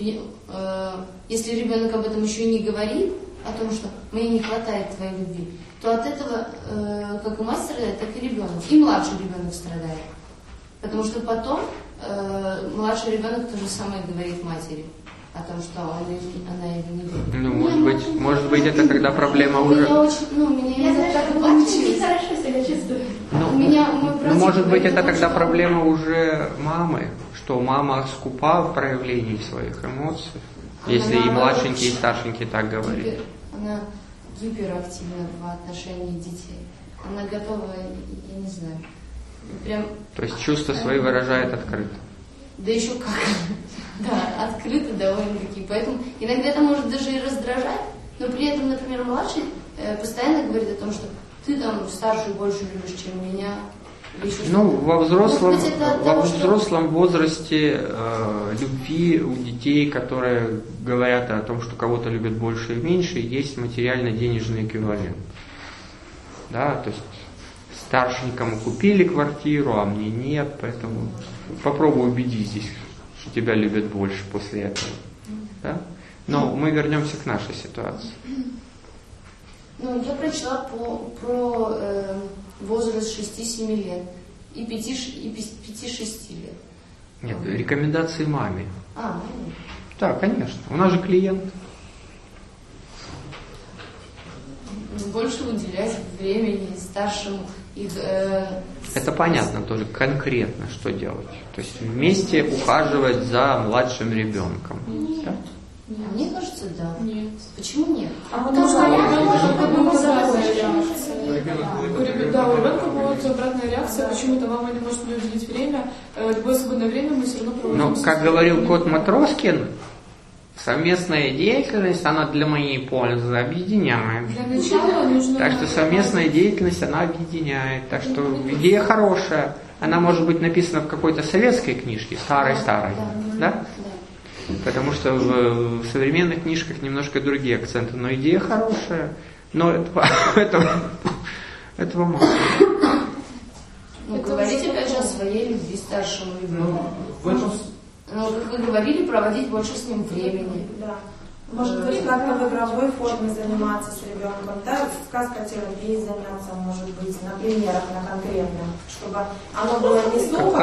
то если ребенок об этом еще и не говорит, о том, что мне не хватает твоей любви, то от этого как и мать страдает, так и ребенок. И младший ребенок страдает. Потому что потом младший ребенок то же самое говорит матери о том, что она его не любит. Ну, может быть, это тогда проблема уже... Я так очень хорошо себя чувствую. Может быть, это тогда проблема уже мамы, что мама скупа в проявлении своих эмоций, если и младшенький, и старшенький так говорит. Она гиперактивна в отношении детей. Она готова, я не знаю, прям... То есть чувства свои выражает открыто. Да еще как. Да, открыто довольно-таки. Поэтому иногда это может даже и раздражать, но при этом, например, младший постоянно говорит о том, что ты там старшую больше любишь, чем меня. Ну, во взрослом возрасте любви у детей, которые говорят о том, что кого-то любят больше и меньше, есть материально-денежный эквивалент. Да, то есть старшенькому купили квартиру, а мне нет, поэтому попробуй убедить здесь, что тебя любят больше после этого. Да? Но мы вернемся к нашей ситуации. Ну, я прочла про возраст 6-7 лет и 5-6 лет. Нет, рекомендации маме. Маме? Да, конечно. У нас же клиент. Больше уделять времени старшему их... Это понятно тоже, конкретно, что делать. То есть вместе ухаживать за младшим ребенком. Да? Мне кажется, да. Нет. Почему нет? Потому что у ребенка будет обратная реакция, почему-то мама не может мне уделить время, любое свободное время мы все равно проводим. Но, как говорил кот Матроскин, совместная деятельность, она для моей пользы объединяет. Для начала нужно... Так что совместная деятельность, она объединяет. Так что идея хорошая. Она может быть написана в какой-то советской книжке, старой-старой. Да? Потому что в современных книжках немножко другие акценты. Но идея хорошая. Но этого мало. Ну, говорите опять же о своей любви старшему ребенку. Ну, как вы говорили, проводить больше с ним времени. Да. Может быть, как-то в игровой форме заниматься с ребенком, да, сказкотерапией заняться, может быть, на примерах, на конкретном, чтобы оно было не слухом.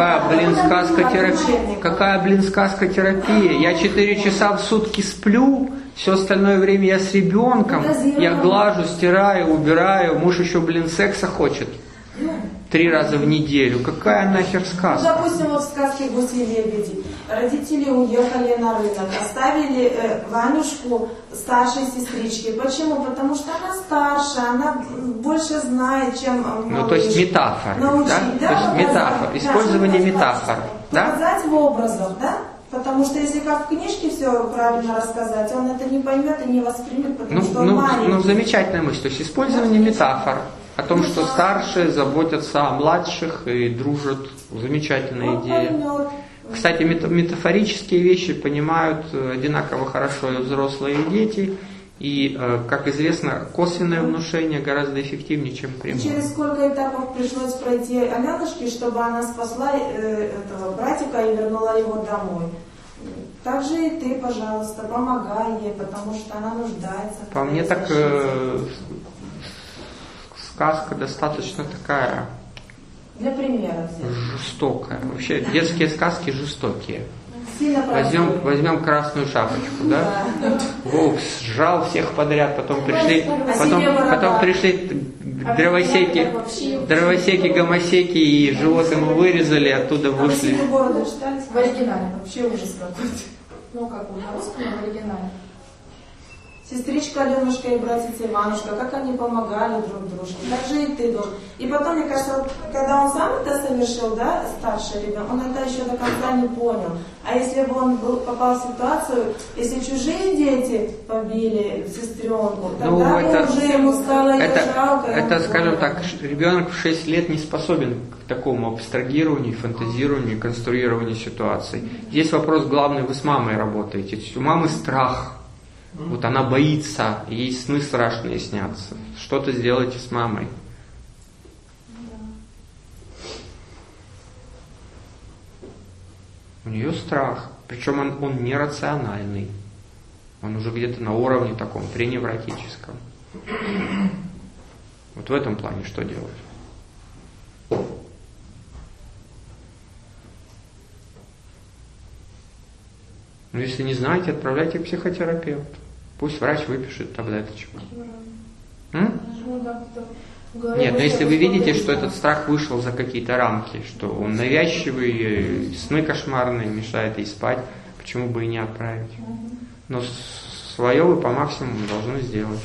Какая, сказкотерапия? Я 4 часа в сутки сплю, все остальное время я с ребенком, я глажу, стираю, убираю, муж еще, секса хочет. 3 раза в неделю. Какая нахер сказка? Ну, допустим, вот в сказке «Гуси и лебеди». Родители уехали на рынок, оставили Ванюшку старшей сестричке. Почему? Потому что она старше, она больше знает, чем малыш. Ну, то есть метафора. Да? То есть метафора, использование метафор. Показать в образах, да? Потому что если как в книжке все правильно рассказать, он это не поймет и не воспримет, потому что он маленький. Ну, замечательная мысль. То есть использование метафор. О том, что старшие заботятся о младших и дружат. Замечательная идея. Кстати, метафорические вещи понимают одинаково хорошо и взрослые, и дети. И, как известно, косвенное внушение гораздо эффективнее, чем прямое. Через сколько этапов пришлось пройти Аленушке, чтобы она спасла этого братика и вернула его домой? Так же и ты, пожалуйста, помогай ей, потому что она нуждается. По мне так сказка достаточно такая... Для примера взять. Жестокая. Вообще детские сказки жестокие. Возьмем Красную Шапочку, да? Волк сжал всех подряд, потом пришли дровосеки, гомосеки, и живот ему вырезали, оттуда вышли. В оригинале вообще ужас какой-то. Ну как на русском, но в оригинале. Сестричка Аленушка и братец Иванушка, как они помогали друг дружке. Так же и ты должен. И потом, мне кажется, когда он сам это совершил, да, старший ребенок, он это еще до конца не понял. А если бы он попал в ситуацию, если чужие дети побили сестренку, тогда уже ему стало ее жалко. Это, скажем так, ребенок в 6 лет не способен к такому абстрагированию, фантазированию, конструированию ситуаций. Здесь вопрос главный, вы с мамой работаете. У мамы страх. Вот она боится, ей сны страшные снятся. Что-то сделайте с мамой. У нее страх. Причем он нерациональный. Он уже где-то на уровне таком, преневротическом. Вот в этом плане что делать? Но если не знаете, отправляйте к психотерапевту. Пусть врач выпишет таблеточку. Нет, но если вы видите, что этот страх вышел за какие-то рамки, что он навязчивый, сны кошмарные, мешает ей спать, почему бы и не отправить? Но свое вы по максимуму должны сделать.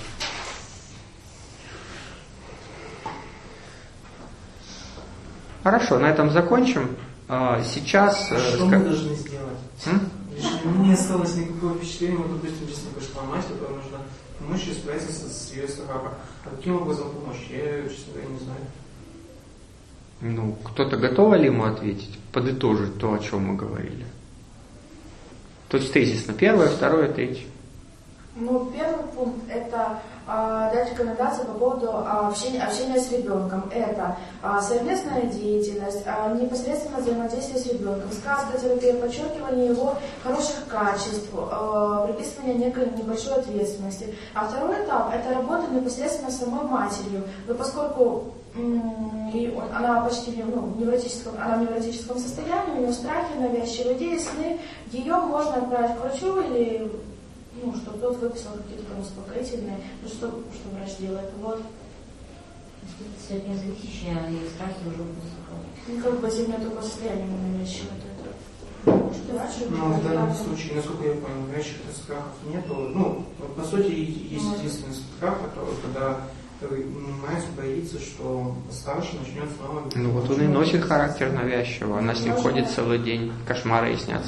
Хорошо, на этом закончим. Сейчас... Что мы должны сделать? Решение не осталось никакого впечатления, вот, допустим, если пришла мать, которая нужно помочь ей справиться с ее страхом. А каким образом помочь? Я, честно говоря, не знаю. Ну, кто-то готов ли ему ответить, подытожить то, о чем мы говорили? То есть тезисно. Первое, второе, третье. Ну, первый пункт – это дать рекомендации по поводу общения с ребенком. Это совместная деятельность, непосредственно взаимодействие с ребенком, сказка, терапия, подчеркивание его хороших качеств, приписывание некой небольшой ответственности. А второй этап – это работа непосредственно с самой матерью. Но поскольку она почти в невротическом состоянии, у нее страхи, навязчивые идеи, сны, ее можно отправить к врачу или чтобы тот выписал какие-то там успокоительные, что врач делает. Вот. Сегодня зависящие, и страхи уже высоко. Как бы зимнее такое состояние навязчивое. Ну, в данном случае, насколько я понял, навязчивых страхов нету. Ну, по сути, есть единственный страх, когда мать боится, что старший начнет снова... Ну вот он и носит характер навязчивого. Она с ним ходит целый день, кошмары ей снятся.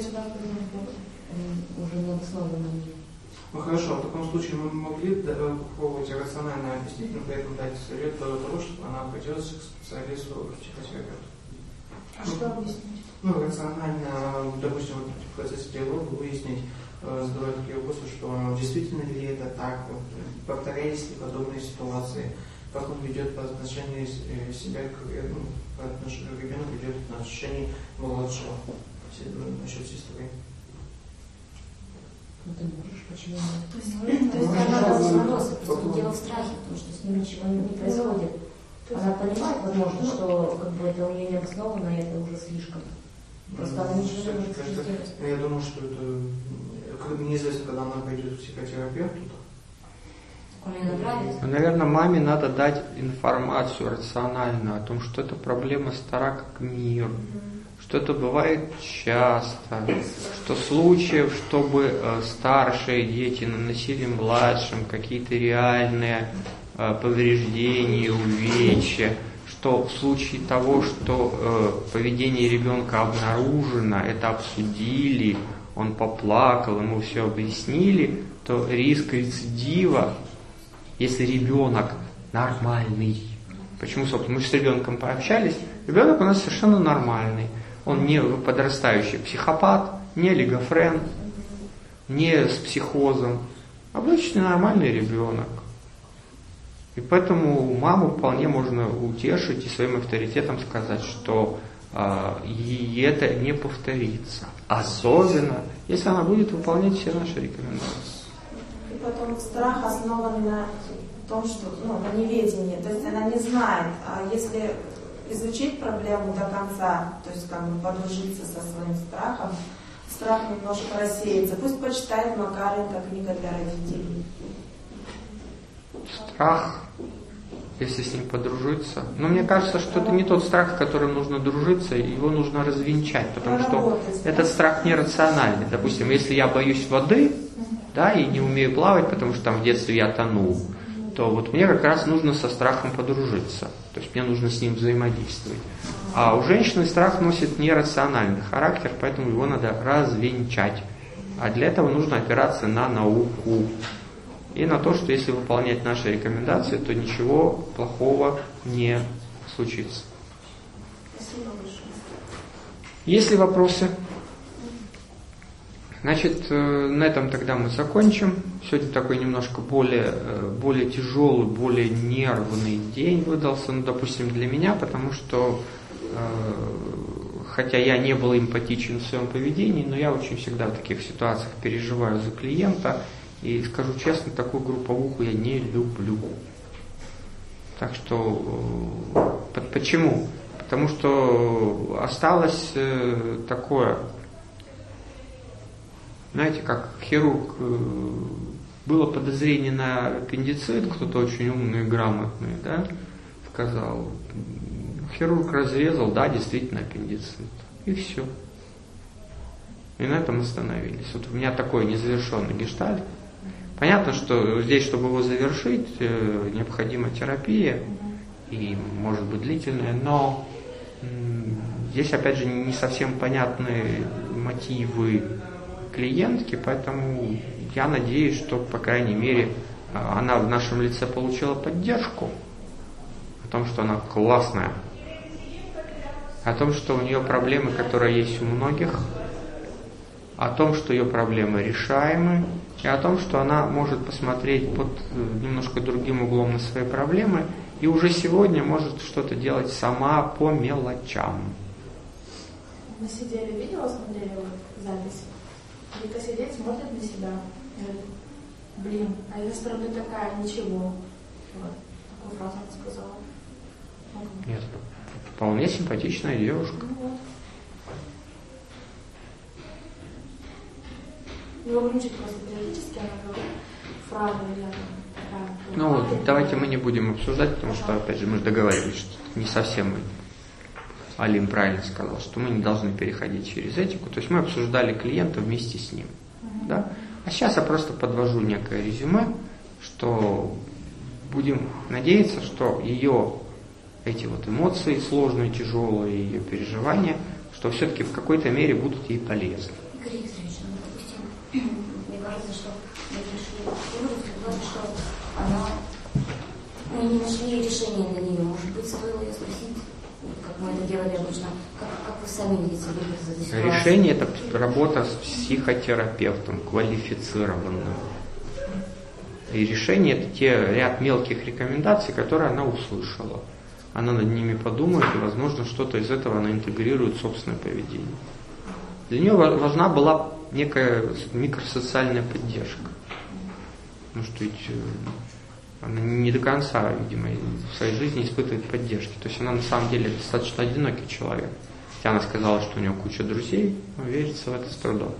Уже не обоснованно. Ну хорошо, в таком случае мы могли попробовать рационально объяснить, но при этом дать совет для того, чтобы она обратилась к специалисту, к психотерапевту. А что объяснить? Ну, рационально, допустим, в процессе диалога выяснить, задавать такие вопросы, что действительно ли это так, вот, повторяются ли подобные ситуации, как он ведет по отношению себя к ребенку ведет по отношению младшего, насчет сестры. Ну ты можешь, почему нет? То есть она задала вопросы, просто дело в страхе, потому что с ним ничего не происходит. Она понимает, возможно, что как бы это у нее не обосновано, и это уже слишком. Просто она ничего не может сделать. Я думаю, что это неизвестно, когда она пойдет к психотерапевту. Он ей нравится. Наверное, маме надо дать информацию рациональную о том, что эта проблема стара как мир, что это бывает часто, что случаев, чтобы старшие дети наносили младшим какие-то реальные повреждения, увечья, что в случае того, что поведение ребенка обнаружено, это обсудили, он поплакал, ему все объяснили, то риск рецидива, если ребенок нормальный. Почему, собственно, мы с ребенком пообщались, ребенок у нас совершенно нормальный. Он не подрастающий психопат, не олигофрен, не с психозом. Обычный нормальный ребенок. И поэтому маму вполне можно утешить и своим авторитетом сказать, что и это не повторится. Особенно, если она будет выполнять все наши рекомендации. И потом страх основан на том, что, на неведении. То есть она не знает, а если изучить проблему до конца, то есть подружиться со своим страхом, страх немножко рассеется. Пусть почитает Макаренко «Книга для родителей». Страх, если с ним подружиться. Но мне кажется, что это не тот страх, с которым нужно дружиться, его нужно развенчать, потому что этот страх нерациональный. Допустим, если я боюсь воды, да, и не умею плавать, потому что там в детстве я тонул, то вот мне как раз нужно со страхом подружиться. То есть мне нужно с ним взаимодействовать. А у женщины страх носит нерациональный характер, поэтому его надо развенчать. А для этого нужно опираться на науку. И на то, что если выполнять наши рекомендации, то ничего плохого не случится. Спасибо большое. Есть ли вопросы? Значит, на этом тогда мы закончим. Сегодня такой немножко более тяжелый, более нервный день выдался, допустим, для меня, потому что, хотя я не был эмпатичен в своем поведении, но я очень всегда в таких ситуациях переживаю за клиента. И скажу честно, такую групповуху я не люблю. Так что, почему? Потому что осталось такое, знаете, как хирург, было подозрение на аппендицит, кто-то очень умный и грамотный, да, сказал, хирург разрезал, да, действительно аппендицит, и все. И на этом остановились. Вот у меня такой незавершенный гештальт. Понятно, что здесь, чтобы его завершить, необходима терапия, и может быть длительная, но здесь опять же не совсем понятны мотивы клиентки, поэтому я надеюсь, что, по крайней мере, она в нашем лице получила поддержку о том, что она классная, о том, что у нее проблемы, которые есть у многих, о том, что ее проблемы решаемы, и о том, что она может посмотреть под немножко другим углом на свои проблемы и уже сегодня может что-то делать сама по мелочам. Мы сидели, видела, смотрели запись. Вика сидит, смотрит на себя. Говорит, блин, а я стороны такая, ничего. Вот. Такую фразу она сказала. Нет, вполне симпатичная девушка. Ну, вот. Его выучить просто периодически, она говорит, фразу или такая. Ну вот, давайте мы не будем обсуждать, потому что, опять же, мы же договорились, что не совсем Алим правильно сказал, что мы не должны переходить через этику. То есть мы обсуждали клиента вместе с ним. Да? А сейчас я просто подвожу некое резюме, что будем надеяться, что ее эти вот эмоции сложные, тяжелые, ее переживания, что все-таки в какой-то мере будут ей полезны. Игорь Викторович, допустим, мне кажется, что мы решили, что она, мы не нашли решения для нее. Может быть, стоило ее спросить, как мы это делали обычно, как вы сами видите выход из этой ситуации? Решение – это работа с психотерапевтом, квалифицированным. И решение – это те ряд мелких рекомендаций, которые она услышала. Она над ними подумает, и, возможно, что-то из этого она интегрирует в собственное поведение. Для нее важна была некая микросоциальная поддержка. Потому что ведь она не до конца, видимо, в своей жизни испытывает поддержки. То есть она на самом деле достаточно одинокий человек. Хотя она сказала, что у нее куча друзей, но верится в это с трудом.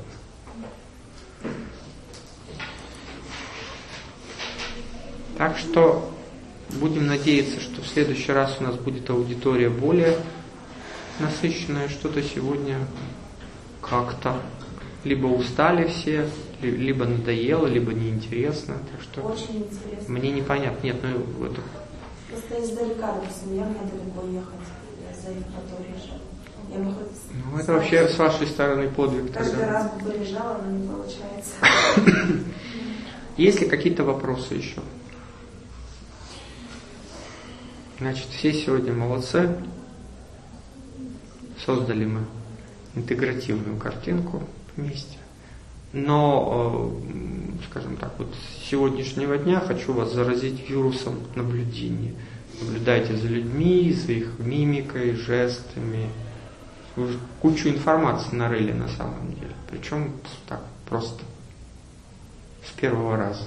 Так что будем надеяться, что в следующий раз у нас будет аудитория более насыщенная. Что-то сегодня как-то либо устали все, либо надоело, либо неинтересно. Так что очень интересно. Мне непонятно. Нет, ну это... Просто издалека, допустим, я мне далеко ехать. Я за Евпаторией живу. Я бы хоть... Ну это вообще с вашей стороны подвиг. Каждый тогда. раз бы приезжала, но не получается. Есть ли какие-то вопросы еще? Значит, все сегодня молодцы. Создали мы интегративную картинку вместе. Но, скажем так, вот с сегодняшнего дня хочу вас заразить вирусом наблюдения. Наблюдайте за людьми, за их мимикой, жестами. Вы кучу информации нарыли на самом деле. Причем так просто. С первого раза.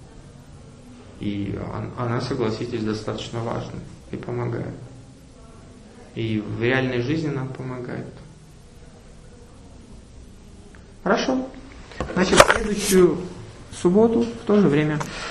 И она, согласитесь, достаточно важна и помогает. И в реальной жизни нам помогает. Хорошо. Значит, в следующую субботу в то же время